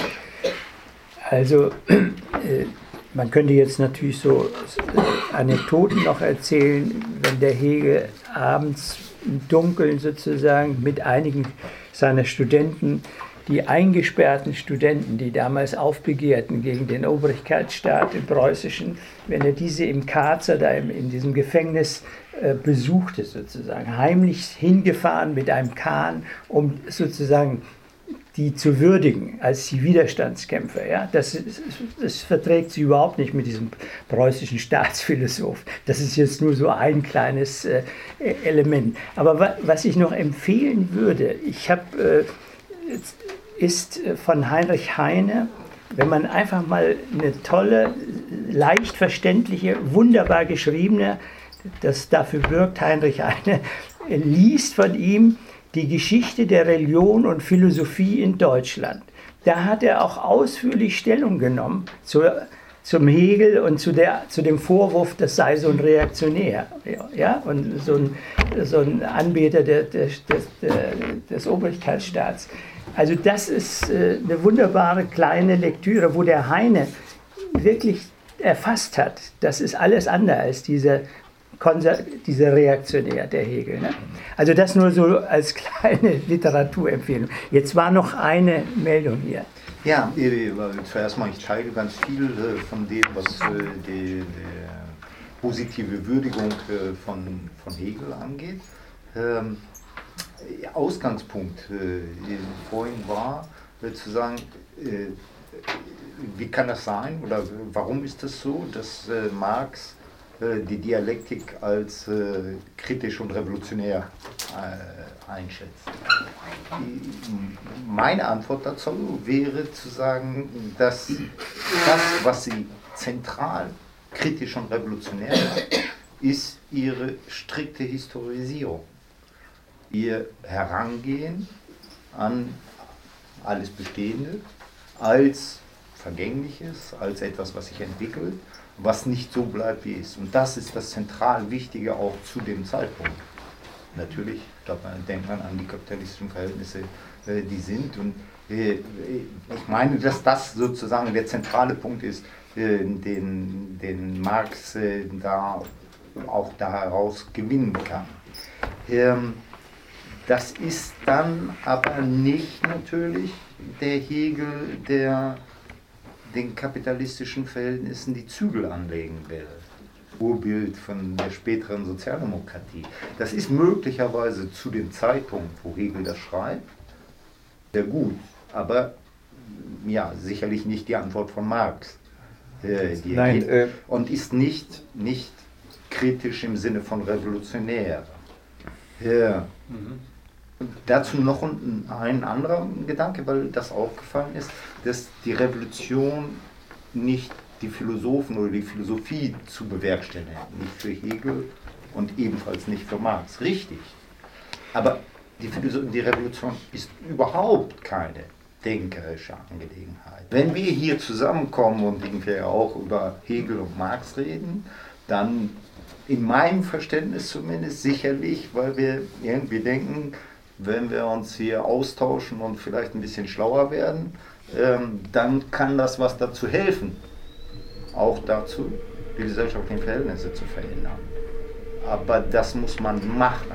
Also, äh, man könnte jetzt natürlich so äh, Anekdoten noch erzählen, wenn der Hegel abends im Dunkeln sozusagen mit einigen seiner Studenten, die eingesperrten Studenten, die damals aufbegehrten gegen den Obrigkeitsstaat im Preußischen, wenn er diese im Karzer, da im, in diesem Gefängnis äh, besuchte sozusagen, heimlich hingefahren mit einem Kahn, um sozusagen die zu würdigen als die Widerstandskämpfer. Ja? Das, das verträgt sie überhaupt nicht mit diesem preußischen Staatsphilosoph. Das ist jetzt nur so ein kleines äh, Element. Aber wa was ich noch empfehlen würde, ich habe... Äh, ist von Heinrich Heine, wenn man einfach mal eine tolle, leicht verständliche, wunderbar geschriebene, das dafür wirkt Heinrich Heine, liest von ihm die Geschichte der Religion und Philosophie in Deutschland. Da hat er auch ausführlich Stellung genommen zur, zum Hegel und zu, der, zu dem Vorwurf, das sei so ein Reaktionär, ja, und so ein, so ein Anbeter der, der, des, des Obrigkeitsstaats. Also das ist äh, eine wunderbare kleine Lektüre, wo der Heine wirklich erfasst hat, das ist alles andere als dieser, dieser Reaktionär, der Hegel. Ne? Also das nur so als kleine Literaturempfehlung. Jetzt war noch eine Meldung hier. Ja, zuerst mal, ich teile ganz viel von dem, was die, die positive Würdigung von, von Hegel angeht. Ähm, Ausgangspunkt äh, vorhin war, äh, zu sagen, äh, wie kann das sein oder warum ist das so, dass äh, Marx äh, die Dialektik als äh, kritisch und revolutionär äh, einschätzt. Die, meine Antwort dazu wäre zu sagen, dass das, was sie zentral kritisch und revolutionär macht, ist ihre strikte Historisierung. Ihr Herangehen an alles Bestehende als Vergängliches, als etwas, was sich entwickelt, was nicht so bleibt, wie es ist. Und das ist das zentral Wichtige auch zu dem Zeitpunkt. Natürlich, da denkt man an die kapitalistischen Verhältnisse, die sind. Und ich meine, dass das sozusagen der zentrale Punkt ist, den, den Marx da auch daraus gewinnen kann. Das ist dann aber nicht natürlich der Hegel, der den kapitalistischen Verhältnissen die Zügel anlegen will. Urbild von der späteren Sozialdemokratie. Das ist möglicherweise zu dem Zeitpunkt, wo Hegel das schreibt, sehr gut, aber ja, sicherlich nicht die Antwort von Marx. Äh, die Nein, geht, äh, und ist nicht, nicht kritisch im Sinne von revolutionär. Ja. Mhm. Und dazu noch ein, ein anderer Gedanke, weil das aufgefallen ist, dass die Revolution nicht die Philosophen oder die Philosophie zu bewerkstelligen hätten. Nicht für Hegel und ebenfalls nicht für Marx. Richtig. Aber die, Philosoph- die Revolution ist überhaupt keine denkerische Angelegenheit. Wenn wir hier zusammenkommen und irgendwie auch über Hegel und Marx reden, dann in meinem Verständnis zumindest sicherlich, weil wir irgendwie denken, wenn wir uns hier austauschen und vielleicht ein bisschen schlauer werden, ähm, dann kann das was dazu helfen, auch dazu, die gesellschaftlichen Verhältnisse zu verändern. Aber das muss man machen,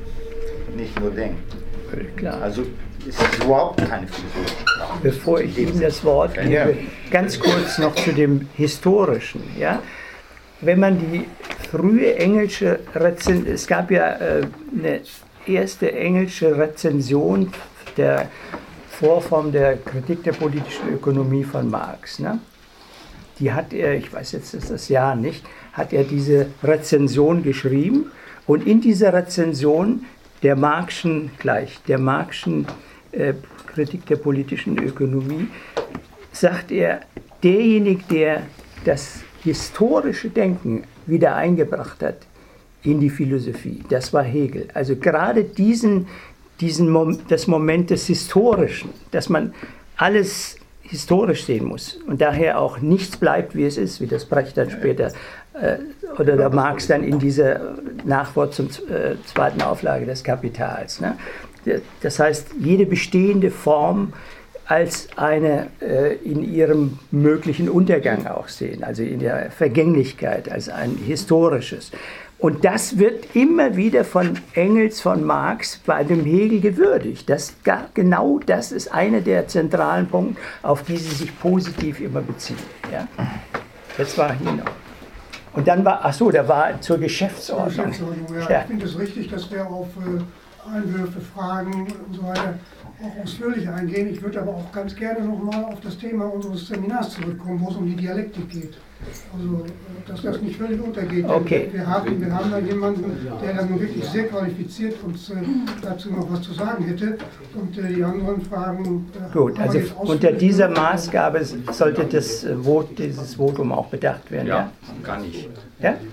nicht nur denken. Völlig klar. Also es ist überhaupt keine philosophische Frage. Bevor ich Ihnen das Wort gebe, Ja. ganz kurz noch zu dem Historischen. Ja? Wenn man die frühe englische Rezension, es gab ja äh, eine erste englische Rezension der Vorform der Kritik der politischen Ökonomie von Marx. Ne? Die hat er, ich weiß jetzt das Jahr nicht, hat er diese Rezension geschrieben und in dieser Rezension der Marxischen, gleich, der Marxischen äh, Kritik der politischen Ökonomie, sagt er, derjenige, der das historische Denken wieder eingebracht hat in die Philosophie, das war Hegel. Also gerade diesen, diesen Mom- das Moment des Historischen, dass man alles historisch sehen muss und daher auch nichts bleibt, wie es ist, wie das Brecht dann später äh, oder der Marx dann in dieser Nachwort zum äh, zweiten Auflage des Kapitals. Ne? Das heißt, jede bestehende Form als eine äh, in ihrem möglichen Untergang auch sehen, also in der Vergänglichkeit, als ein historisches. Und das wird immer wieder von Engels, von Marx bei dem Hegel gewürdigt. Das, genau das ist einer der zentralen Punkte, auf die sie sich positiv immer beziehen. Ja? Das war hier noch. Und dann war, ach so, da war zur Geschäftsordnung. Geschäftsordnung, ja. Ja. Ich finde es richtig, dass wir auf äh, Einwürfe, Fragen und so weiter auch ausführlich eingehen. Ich würde aber auch ganz gerne nochmal auf das Thema unseres Seminars zurückkommen, wo es um die Dialektik geht. Also, dass das nicht völlig untergeht. Okay. Wir haben, wir haben da jemanden, der dann nun wirklich sehr qualifiziert uns äh, dazu noch was zu sagen hätte. Und äh, die anderen Fragen. Äh, Gut, haben also wir jetzt unter ausführlich dieser gemacht. Maßgabe sollte das äh, Vot, dieses Votum auch bedacht werden. Ja, kann ich. Ja? Ja?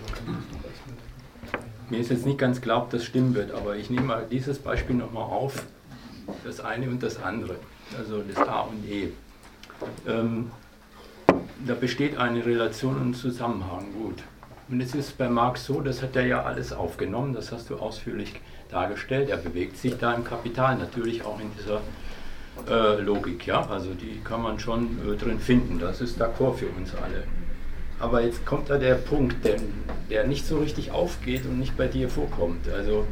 Mir ist jetzt nicht ganz klar, ob das stimmen wird, aber ich nehme mal dieses Beispiel nochmal auf, das eine und das andere, also das A und E. Ähm, da besteht eine Relation und ein Zusammenhang, gut. Und es ist bei Marx so, das hat er ja alles aufgenommen, das hast du ausführlich dargestellt, er bewegt sich da im Kapital, natürlich auch in dieser äh, Logik, ja, also die kann man schon äh, drin finden, das ist d'accord für uns alle. Aber jetzt kommt da der Punkt, der, der nicht so richtig aufgeht und nicht bei dir vorkommt. Also,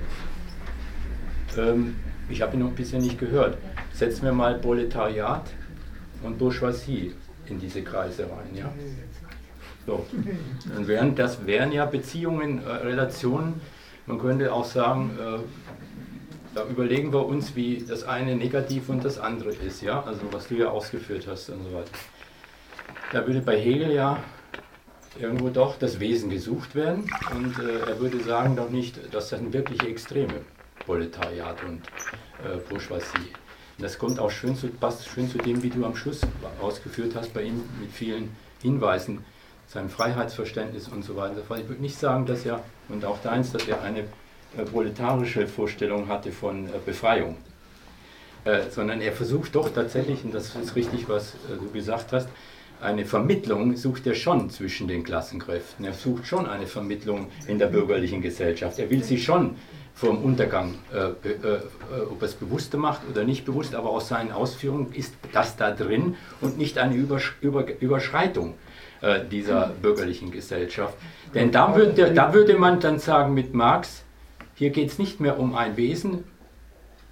ähm, ich habe ihn noch bisher nicht gehört. Setzen wir mal Proletariat und Bourgeoisie in diese Kreise rein. Ja? So. Dann wären, das wären ja Beziehungen, äh, Relationen. Man könnte auch sagen, äh, da überlegen wir uns, wie das eine negativ und das andere ist. Ja? Also was du ja ausgeführt hast und so weiter. Da würde bei Hegel ja irgendwo doch das Wesen gesucht werden und äh, er würde sagen doch nicht, das sind wirkliche Extreme, Proletariat und äh, Bourgeoisie. Und das kommt auch schön zu, passt schön zu dem, wie du am Schluss ausgeführt hast, bei ihm mit vielen Hinweisen, seinem Freiheitsverständnis und so weiter. Ich würde nicht sagen, dass er, und auch deins, dass er eine äh, proletarische Vorstellung hatte von äh, Befreiung, äh, sondern er versucht doch tatsächlich, und das ist richtig, was äh, du gesagt hast, eine Vermittlung sucht er schon zwischen den Klassenkräften. Er sucht schon eine Vermittlung in der bürgerlichen Gesellschaft. Er will sie schon vom Untergang, äh, äh, ob er es bewusst macht oder nicht bewusst, aber aus seinen Ausführungen ist das da drin und nicht eine Übersch Über Überschreitung äh, dieser bürgerlichen Gesellschaft. Denn da würde, da würde man dann sagen mit Marx, hier geht es nicht mehr um ein Wesen,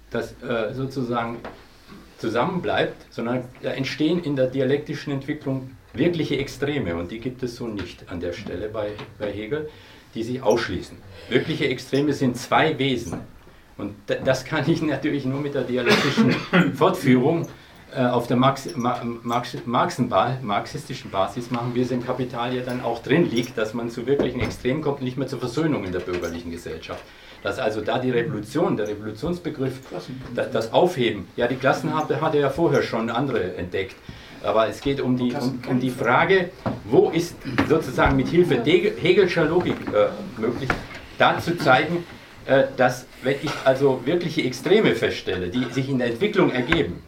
das äh, sozusagen zusammenbleibt, sondern da entstehen in der dialektischen Entwicklung wirkliche Extreme und die gibt es so nicht an der Stelle bei, bei Hegel, die sich ausschließen. Wirkliche Extreme sind zwei Wesen und das kann ich natürlich nur mit der dialektischen Fortführung äh, auf der Marx, Marx, marxistischen Basis machen, wie es im Kapital ja dann auch drin liegt, dass man zu wirklichen Extremen kommt und nicht mehr zur Versöhnung in der bürgerlichen Gesellschaft. Dass also da die Revolution, der Revolutionsbegriff, das Aufheben, ja die Klassenharte hatte ja vorher schon andere entdeckt, aber es geht um die, um, um die Frage, wo ist sozusagen mit Hilfe Hegelscher Logik äh, möglich, da zu zeigen, äh, dass wenn ich also wirkliche Extreme feststelle, die sich in der Entwicklung ergeben,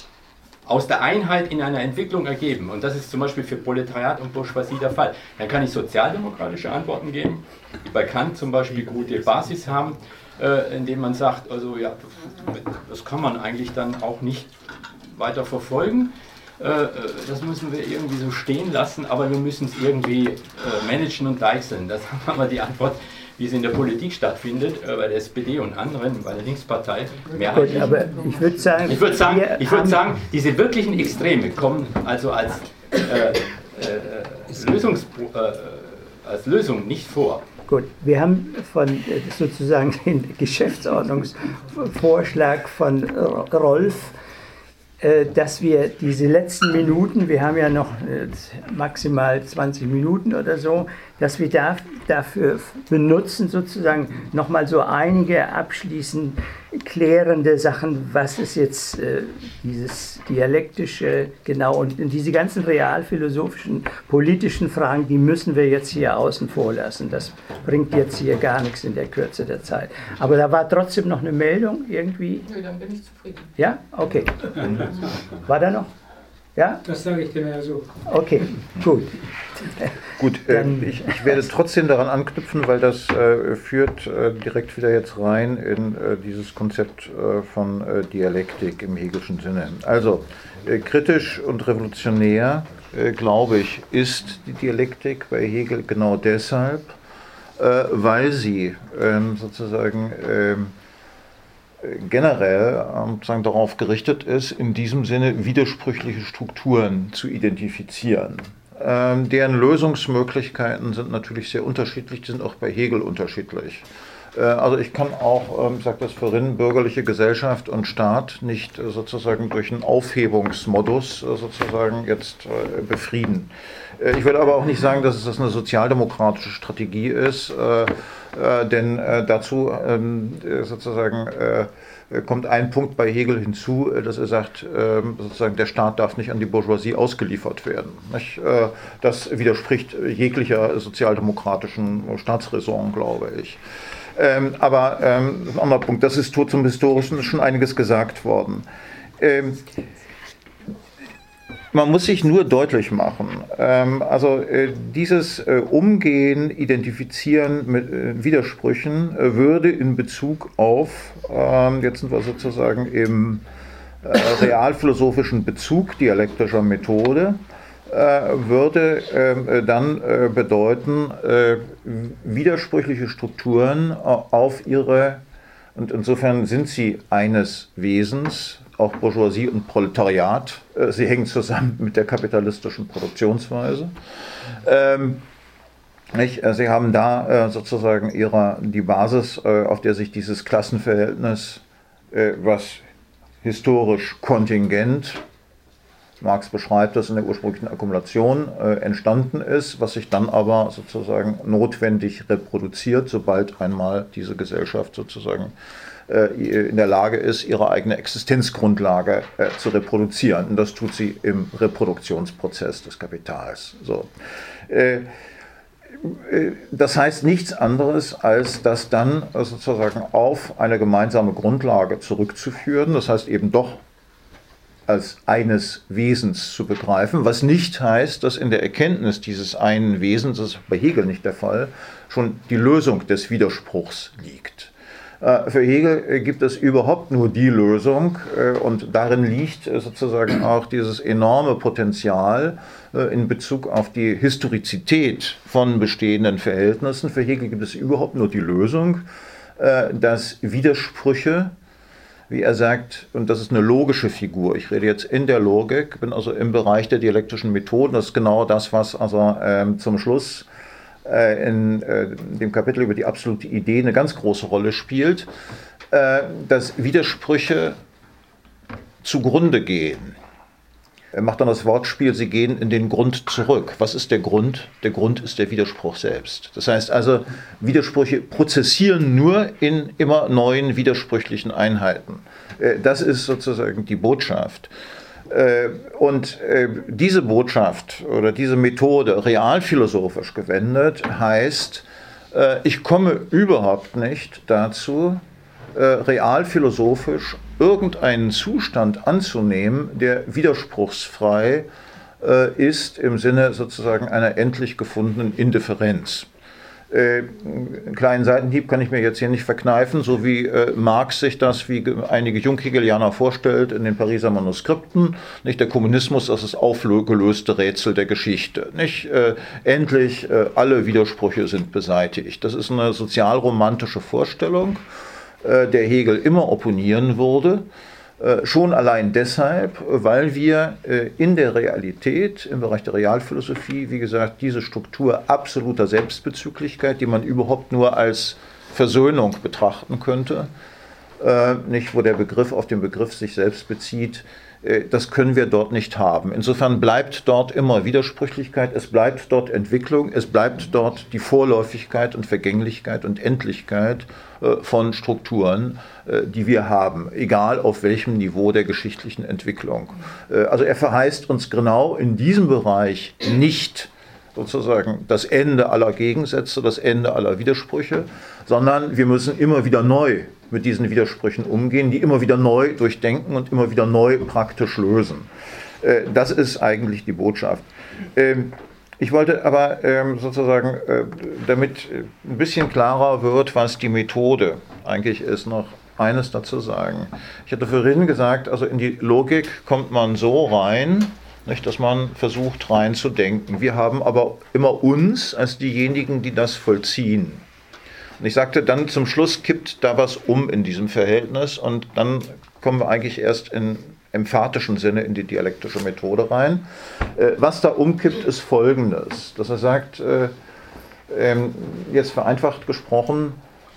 aus der Einheit in einer Entwicklung ergeben, und das ist zum Beispiel für Proletariat und Bourgeoisie der Fall, dann kann ich sozialdemokratische Antworten geben, die bei Kant zum Beispiel gute Basis haben, äh, indem man sagt, also ja, das kann man eigentlich dann auch nicht weiter verfolgen, äh, das müssen wir irgendwie so stehen lassen, aber wir müssen es irgendwie äh, managen und deichseln. Das haben wir die Antwort, wie es in der Politik stattfindet, äh, bei der S P D und anderen, bei der Linkspartei, mehrheitlich. Aber ich würde sagen, ich würde sagen, ich würd sagen, diese wirklichen Extreme kommen also als, äh, äh, Lösungs, äh, als Lösung nicht vor. Gut, wir haben von äh, sozusagen den Geschäftsordnungsvorschlag von Rolf, äh, dass wir diese letzten Minuten, wir haben ja noch äh, maximal zwanzig Minuten oder so, dass wir da, dafür benutzen, sozusagen nochmal so einige abschließend klärende Sachen, was ist jetzt äh, dieses dialektische, genau, und diese ganzen realphilosophischen, politischen Fragen, die müssen wir jetzt hier außen vor lassen. Das bringt jetzt hier gar nichts in der Kürze der Zeit. Aber da war trotzdem noch eine Meldung irgendwie. Nö, dann bin ich zufrieden. Ja? Okay. War da noch? Ja? Das sage ich dir ja so. Okay, gut. Gut, äh, ich, ich werde trotzdem daran anknüpfen, weil das äh, führt äh, direkt wieder jetzt rein in äh, dieses Konzept äh, von äh, Dialektik im Hegelschen Sinne. Also, äh, kritisch und revolutionär, äh, glaube ich, ist die Dialektik bei Hegel genau deshalb, äh, weil sie ähm, sozusagen ähm, generell ähm, darauf gerichtet ist, in diesem Sinne widersprüchliche Strukturen zu identifizieren. Ähm, deren Lösungsmöglichkeiten sind natürlich sehr unterschiedlich, die sind auch bei Hegel unterschiedlich. Äh, also ich kann auch, ähm, ich sage das vorhin, bürgerliche Gesellschaft und Staat nicht äh, sozusagen durch einen Aufhebungsmodus äh, sozusagen jetzt äh, befrieden. Äh, ich würde aber auch nicht sagen, dass es das eine sozialdemokratische Strategie ist, äh, äh, denn äh, dazu ähm, sozusagen äh, kommt ein Punkt bei Hegel hinzu, dass er sagt, sozusagen der Staat darf nicht an die Bourgeoisie ausgeliefert werden. Das widerspricht jeglicher sozialdemokratischen Staatsräson, glaube ich. Aber ein anderer Punkt, das ist zum Historischen schon einiges gesagt worden. Man muss sich nur deutlich machen, ähm, also äh, dieses äh, Umgehen, Identifizieren mit äh, Widersprüchen äh, würde in Bezug auf, ähm, jetzt sind wir sozusagen im äh, realphilosophischen Bezug dialektischer Methode, äh, würde äh, dann äh, bedeuten, äh, widersprüchliche Strukturen auf ihre, und insofern sind sie eines Wesens, auch Bourgeoisie und Proletariat, äh, sie hängen zusammen mit der kapitalistischen Produktionsweise. Ähm, nicht? Sie haben da äh, sozusagen ihrer, die Basis, äh, auf der sich dieses Klassenverhältnis, äh, was historisch kontingent, Marx beschreibt das in der ursprünglichen Akkumulation, äh, entstanden ist, was sich dann aber sozusagen notwendig reproduziert, sobald einmal diese Gesellschaft sozusagen in der Lage ist, ihre eigene Existenzgrundlage äh, zu reproduzieren. Und das tut sie im Reproduktionsprozess des Kapitals. So. Äh, äh, das heißt nichts anderes, als das dann äh, sozusagen auf eine gemeinsame Grundlage zurückzuführen, das heißt eben doch als eines Wesens zu begreifen, was nicht heißt, dass in der Erkenntnis dieses einen Wesens, das ist bei Hegel nicht der Fall, schon die Lösung des Widerspruchs liegt. Für Hegel gibt es überhaupt nur die Lösung und darin liegt sozusagen auch dieses enorme Potenzial in Bezug auf die Historizität von bestehenden Verhältnissen. Für Hegel gibt es überhaupt nur die Lösung, dass Widersprüche wie er sagt, und das ist eine logische Figur, ich rede jetzt in der Logik, bin also im Bereich der dialektischen Methoden, das ist genau das, was also ähm, zum Schluss äh, in äh, dem Kapitel über die absolute Idee eine ganz große Rolle spielt, äh, dass Widersprüche zugrunde gehen. Er macht dann das Wortspiel, sie gehen in den Grund zurück. Was ist der Grund? Der Grund ist der Widerspruch selbst. Das heißt also, Widersprüche prozessieren nur in immer neuen widersprüchlichen Einheiten. Das ist sozusagen die Botschaft. Und diese Botschaft oder diese Methode, realphilosophisch gewendet, heißt, ich komme überhaupt nicht dazu, realphilosophisch irgendeinen Zustand anzunehmen, der widerspruchsfrei äh, ist im Sinne sozusagen einer endlich gefundenen Indifferenz. Äh, einen kleinen Seitenhieb kann ich mir jetzt hier nicht verkneifen, so wie äh, Marx sich das, wie einige Junghegelianer vorstellt, in den Pariser Manuskripten. Nicht der Kommunismus, das ist das aufgelöste Rätsel der Geschichte. Nicht äh, endlich äh, alle Widersprüche sind beseitigt. Das ist eine sozialromantische Vorstellung, der Hegel immer opponieren würde, schon allein deshalb, weil wir in der Realität, im Bereich der Realphilosophie, wie gesagt, diese Struktur absoluter Selbstbezüglichkeit, die man überhaupt nur als Versöhnung betrachten könnte, nicht, wo der Begriff auf den Begriff sich selbst bezieht, das können wir dort nicht haben. Insofern bleibt dort immer Widersprüchlichkeit, es bleibt dort Entwicklung, es bleibt dort die Vorläufigkeit und Vergänglichkeit und Endlichkeit von Strukturen, die wir haben, egal auf welchem Niveau der geschichtlichen Entwicklung. Also er verheißt uns genau in diesem Bereich nicht sozusagen das Ende aller Gegensätze, das Ende aller Widersprüche, sondern wir müssen immer wieder neu mit diesen Widersprüchen umgehen, die immer wieder neu durchdenken und immer wieder neu praktisch lösen. Das ist eigentlich die Botschaft. Ich wollte aber sozusagen, damit ein bisschen klarer wird, was die Methode eigentlich ist, noch eines dazu sagen. Ich hatte vorhin gesagt, also in die Logik kommt man so rein, nicht, dass man versucht reinzudenken. Wir haben aber immer uns als diejenigen, die das vollziehen. Und ich sagte, dann zum Schluss kippt da was um in diesem Verhältnis und dann kommen wir eigentlich erst in emphatischen Sinne in die dialektische Methode rein. Was da umkippt, ist Folgendes, dass er sagt, jetzt vereinfacht gesprochen,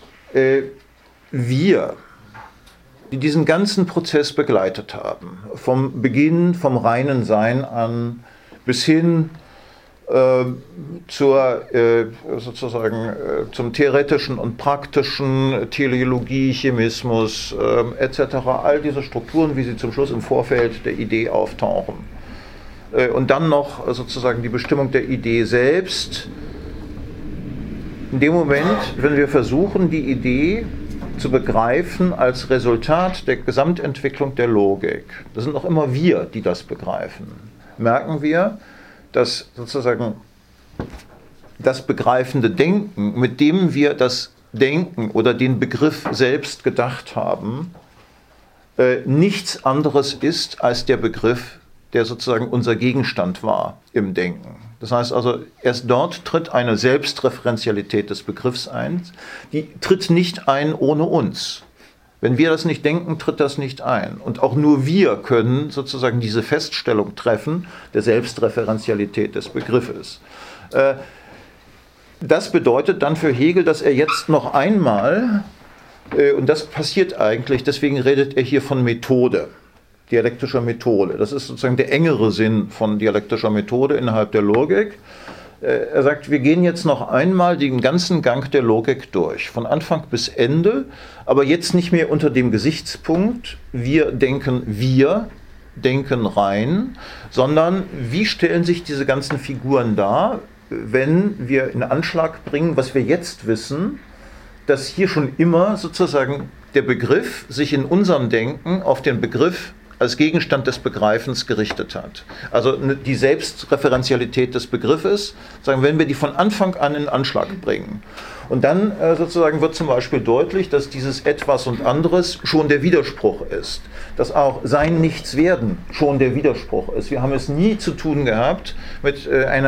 wir, die diesen ganzen Prozess begleitet haben, vom Beginn, vom reinen Sein an bis hin äh, zur, äh, sozusagen, äh, zum theoretischen und praktischen, Teleologie, Chemismus äh, et cetera, all diese Strukturen, wie sie zum Schluss im Vorfeld der Idee auftauchen. Äh, und dann noch äh, sozusagen die Bestimmung der Idee selbst. In dem Moment, wenn wir versuchen, die Idee zu begreifen als Resultat der Gesamtentwicklung der Logik, das sind auch immer wir, die das begreifen, merken wir, dass sozusagen das begreifende Denken, mit dem wir das Denken oder den Begriff selbst gedacht haben, äh, nichts anderes ist als der Begriff, der sozusagen unser Gegenstand war im Denken. Das heißt also, erst dort tritt eine Selbstreferenzialität des Begriffs ein, die tritt nicht ein ohne uns. Wenn wir das nicht denken, tritt das nicht ein. Und auch nur wir können sozusagen diese Feststellung treffen der Selbstreferenzialität des Begriffes. Das bedeutet dann für Hegel, dass er jetzt noch einmal, und das passiert eigentlich, deswegen redet er hier von Methode, dialektischer Methode. Das ist sozusagen der engere Sinn von dialektischer Methode innerhalb der Logik. Er sagt, wir gehen jetzt noch einmal den ganzen Gang der Logik durch, von Anfang bis Ende, aber jetzt nicht mehr unter dem Gesichtspunkt, wir denken wir, denken rein, sondern wie stellen sich diese ganzen Figuren dar, wenn wir in Anschlag bringen, was wir jetzt wissen, dass hier schon immer sozusagen der Begriff sich in unserem Denken auf den Begriff als Gegenstand des Begreifens gerichtet hat. Also die Selbstreferenzialität des Begriffes, sagen, wenn wir die von Anfang an in Anschlag bringen. Und dann äh, sozusagen wird zum Beispiel deutlich, dass dieses Etwas und anderes schon der Widerspruch ist. Dass auch Sein, Nichts, Werden schon der Widerspruch ist. Wir haben es nie zu tun gehabt mit äh, einer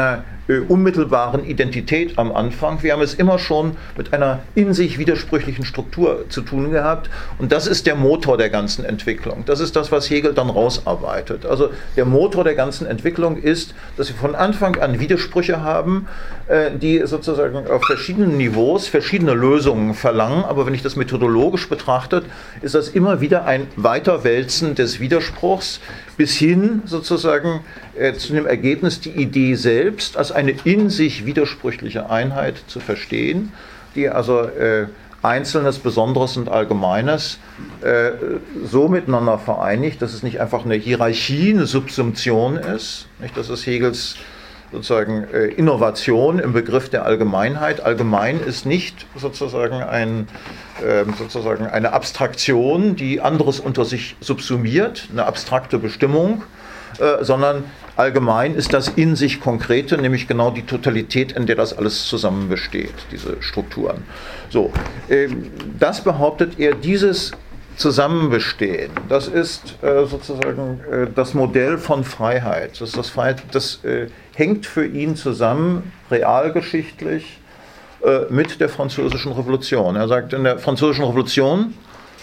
äh, unmittelbaren Identität am Anfang. Wir haben es immer schon mit einer in sich widersprüchlichen Struktur zu tun gehabt und das ist der Motor der ganzen Entwicklung. Das ist das, was Hegel dann rausarbeitet. Also der Motor der ganzen Entwicklung ist, dass wir von Anfang an Widersprüche haben, äh, die sozusagen auf verschiedenen Niveaus verschiedene Lösungen verlangen, aber wenn ich das methodologisch betrachte, ist das immer wieder ein Weiterwälzen des Widerspruchs bis hin sozusagen äh, zu dem Ergebnis, die Idee selbst als eine in sich widersprüchliche Einheit zu verstehen, die also äh, Einzelnes, Besonderes und Allgemeines äh, so miteinander vereinigt, dass es nicht einfach eine Hierarchie, eine Subsumption ist. Nicht? Das ist Hegels sozusagen äh, Innovation im Begriff der Allgemeinheit. Allgemein ist nicht sozusagen, ein, äh, sozusagen eine Abstraktion, die anderes unter sich subsumiert, eine abstrakte Bestimmung, äh, sondern allgemein ist das in sich Konkrete, nämlich genau die Totalität, in der das alles zusammen besteht, diese Strukturen. So, äh, das behauptet er, dieses Zusammenbestehen, das ist äh, sozusagen äh, das Modell von Freiheit. Das, ist das, Freiheit, das äh, hängt für ihn zusammen, realgeschichtlich, äh, mit der Französischen Revolution. Er sagt, in der Französischen Revolution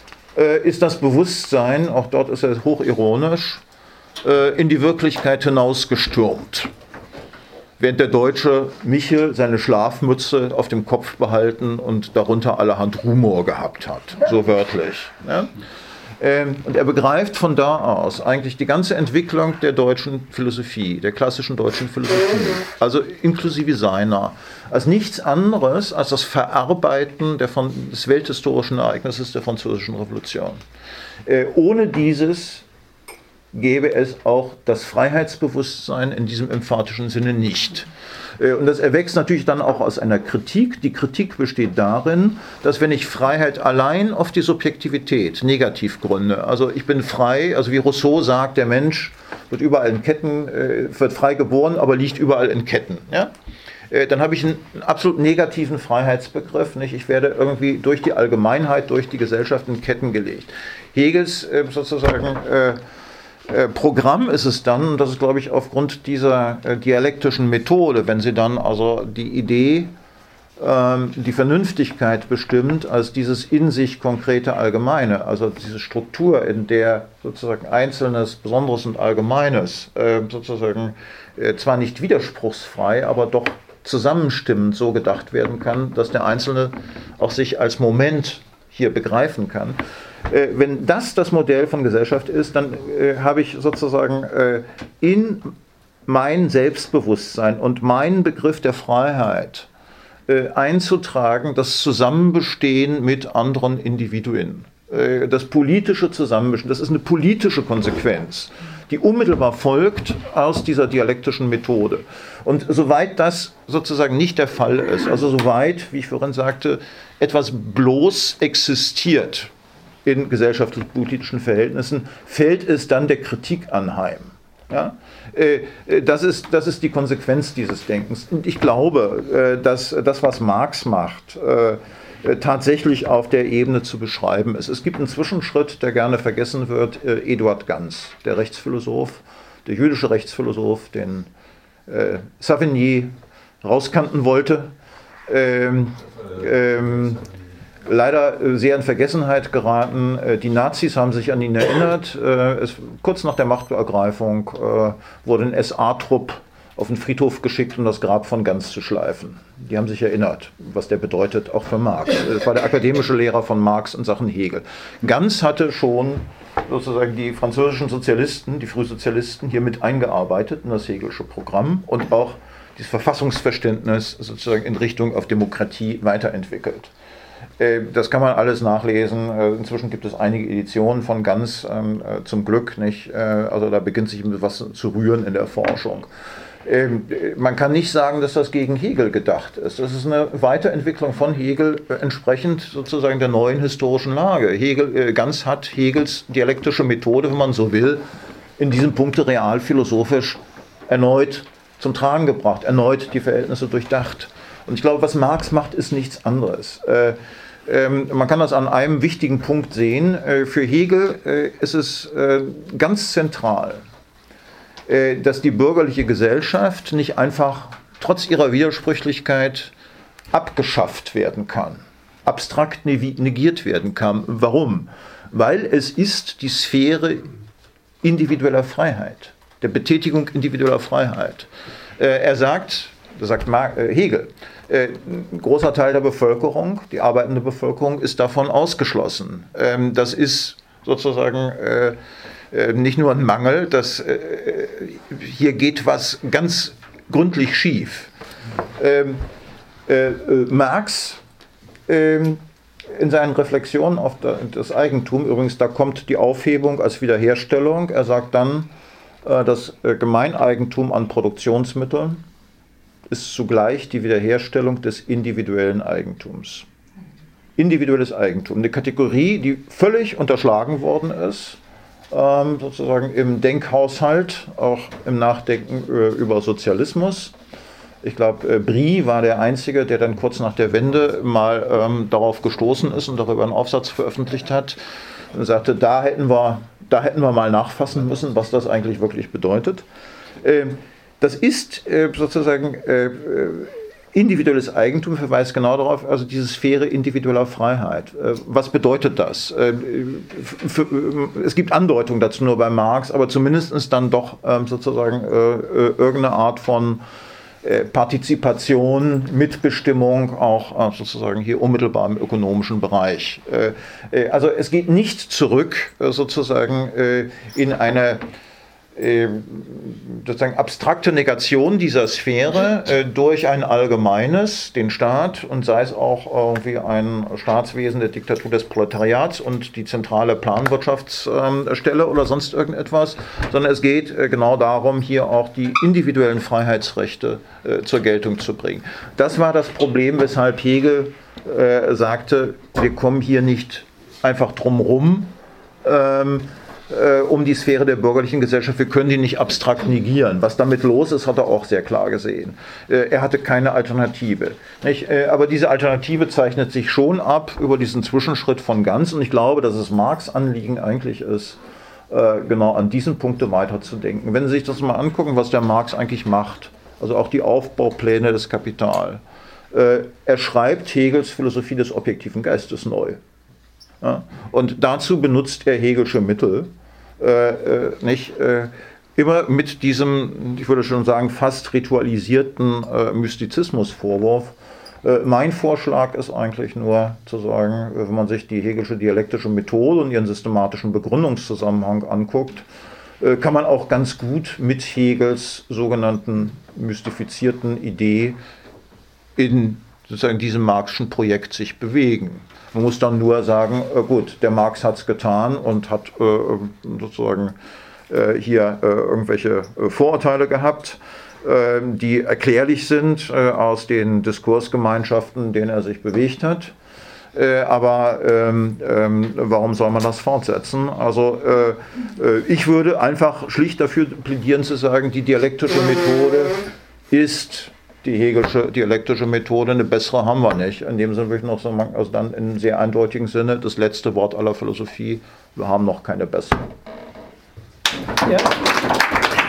äh, ist das Bewusstsein, auch dort ist er hochironisch, äh, in die Wirklichkeit hinausgestürmt. Während der Deutsche Michel seine Schlafmütze auf dem Kopf behalten und darunter allerhand Rumor gehabt hat, so wörtlich. Ja? Ähm, und er begreift von da aus eigentlich die ganze Entwicklung der deutschen Philosophie, der klassischen deutschen Philosophie, also inklusive seiner, als nichts anderes als das Verarbeiten der von, des welthistorischen Ereignisses der Französischen Revolution. Äh, ohne dieses gäbe es auch das Freiheitsbewusstsein in diesem emphatischen Sinne nicht. Und das erwächst natürlich dann auch aus einer Kritik. Die Kritik besteht darin, dass wenn ich Freiheit allein auf die Subjektivität negativ gründe, also ich bin frei, also wie Rousseau sagt, der Mensch wird überall in Ketten, wird frei geboren, aber liegt überall in Ketten. Ja? Dann habe ich einen absolut negativen Freiheitsbegriff. Nicht? Ich werde irgendwie durch die Allgemeinheit, durch die Gesellschaft in Ketten gelegt. Hegels sozusagen Programm ist es dann, das ist, glaube ich, aufgrund dieser äh, dialektischen Methode, wenn sie dann also die Idee, ähm, die Vernünftigkeit bestimmt, als dieses in sich konkrete Allgemeine, also diese Struktur, in der sozusagen Einzelnes, Besonderes und Allgemeines äh, sozusagen äh, zwar nicht widerspruchsfrei, aber doch zusammenstimmend so gedacht werden kann, dass der Einzelne auch sich als Moment hier begreifen kann. Wenn das das Modell von Gesellschaft ist, dann äh, habe ich sozusagen äh, in mein Selbstbewusstsein und meinen Begriff der Freiheit äh, einzutragen, das Zusammenbestehen mit anderen Individuen. Äh, das politische Zusammenbestehen, das ist eine politische Konsequenz, die unmittelbar folgt aus dieser dialektischen Methode. Und soweit das sozusagen nicht der Fall ist, also soweit, wie ich vorhin sagte, etwas bloß existiert, in gesellschaftlich-politischen Verhältnissen, fällt es dann der Kritik anheim. Ja? Das ist, das ist die Konsequenz dieses Denkens. Und ich glaube, dass das, was Marx macht, tatsächlich auf der Ebene zu beschreiben ist. Es gibt einen Zwischenschritt, der gerne vergessen wird, Eduard Ganz, der Rechtsphilosoph, der jüdische Rechtsphilosoph, den Savigny rauskanten wollte. Ähm, ähm, Leider sehr in Vergessenheit geraten. Die Nazis haben sich an ihn erinnert. Es, kurz nach der Machtergreifung wurde ein S A-Trupp auf den Friedhof geschickt, um das Grab von Ganz zu schleifen. Die haben sich erinnert, was der bedeutet, auch für Marx. Das war der akademische Lehrer von Marx in Sachen Hegel. Ganz hatte schon sozusagen die französischen Sozialisten, die Frühsozialisten hier mit eingearbeitet in das Hegelsche Programm und auch dieses Verfassungsverständnis sozusagen in Richtung auf Demokratie weiterentwickelt. Das kann man alles nachlesen. Inzwischen gibt es einige Editionen von Ganz, zum Glück nicht. Also da beginnt sich was zu rühren in der Forschung. Man kann nicht sagen, dass das gegen Hegel gedacht ist. Das ist eine Weiterentwicklung von Hegel entsprechend sozusagen der neuen historischen Lage. Hegel, Ganz hat Hegels dialektische Methode, wenn man so will, in diesem Punkte realphilosophisch erneut zum Tragen gebracht, erneut die Verhältnisse durchdacht. Und ich glaube, was Marx macht, ist nichts anderes. Äh, ähm, man kann das an einem wichtigen Punkt sehen. Äh, für Hegel äh, ist es äh, ganz zentral, äh, dass die bürgerliche Gesellschaft nicht einfach trotz ihrer Widersprüchlichkeit abgeschafft werden kann, abstrakt negiert werden kann. Warum? Weil es ist die Sphäre individueller Freiheit, der Betätigung individueller Freiheit. Äh, er sagt, das sagt Mar- äh, Hegel, äh, ein großer Teil der Bevölkerung, die arbeitende Bevölkerung, ist davon ausgeschlossen. Ähm, das ist sozusagen äh, äh, nicht nur ein Mangel, das, äh, hier geht was ganz gründlich schief. Ähm, äh, äh, Marx ähm, in seinen Reflexionen auf das Eigentum, übrigens, da kommt die Aufhebung als Wiederherstellung. Er sagt dann, das Gemeineigentum an Produktionsmitteln ist zugleich die Wiederherstellung des individuellen Eigentums. Individuelles Eigentum, eine Kategorie, die völlig unterschlagen worden ist, sozusagen im Denkhaushalt, auch im Nachdenken über Sozialismus. Ich glaube, Brie war der Einzige, der dann kurz nach der Wende mal ähm, darauf gestoßen ist und darüber einen Aufsatz veröffentlicht hat und sagte, da hätten wir, da hätten wir mal nachfassen müssen, was das eigentlich wirklich bedeutet. Ähm, das ist äh, sozusagen äh, individuelles Eigentum, verweist genau darauf, also diese Sphäre individueller Freiheit. Äh, was bedeutet das? Äh, für, äh, es gibt Andeutungen dazu nur bei Marx, aber zumindest ist dann doch äh, sozusagen äh, äh, irgendeine Art von Partizipation, Mitbestimmung, auch sozusagen hier unmittelbar im ökonomischen Bereich. Also es geht nicht zurück sozusagen in eine sozusagen abstrakte Negation dieser Sphäre äh, durch ein allgemeines, den Staat, und sei es auch irgendwie ein Staatswesen der Diktatur des Proletariats und die zentrale Planwirtschaftsstelle äh, oder sonst irgendetwas, sondern es geht äh, genau darum, hier auch die individuellen Freiheitsrechte äh, zur Geltung zu bringen. Das war das Problem, weshalb Hegel äh, sagte, wir kommen hier nicht einfach drum rum, ähm, um die Sphäre der bürgerlichen Gesellschaft, wir können die nicht abstrakt negieren. Was damit los ist, hat er auch sehr klar gesehen. Er hatte keine Alternative. Nicht? Aber diese Alternative zeichnet sich schon ab über diesen Zwischenschritt von Ganz, und ich glaube, dass es Marx' Anliegen eigentlich ist, genau an diesen Punkte weiterzudenken. Wenn Sie sich das mal angucken, was der Marx eigentlich macht, also auch die Aufbaupläne des Kapital, er schreibt Hegels Philosophie des objektiven Geistes neu. Ja? Und dazu benutzt er Hegelsche Mittel, Äh, äh, nicht, äh, immer mit diesem, ich würde schon sagen, fast ritualisierten äh, Mystizismusvorwurf. Äh, mein Vorschlag ist eigentlich nur zu sagen, wenn man sich die Hegelsche dialektische Methode und ihren systematischen Begründungszusammenhang anguckt, äh, kann man auch ganz gut mit Hegels sogenannten mystifizierten Idee in sozusagen diesem Marxischen Projekt sich bewegen. Man muss dann nur sagen, äh, gut, der Marx hat es getan und hat äh, sozusagen äh, hier äh, irgendwelche äh, Vorurteile gehabt, äh, die erklärlich sind äh, aus den Diskursgemeinschaften, in denen er sich bewegt hat. Äh, aber ähm, ähm, warum soll man das fortsetzen? Also äh, äh, ich würde einfach schlicht dafür plädieren zu sagen, die dialektische Methode ist die Hegelsche dialektische Methode, eine bessere haben wir nicht. In dem Sinne würde ich noch sagen, also dann in sehr eindeutigen Sinne, das letzte Wort aller Philosophie, wir haben noch keine bessere. Ja.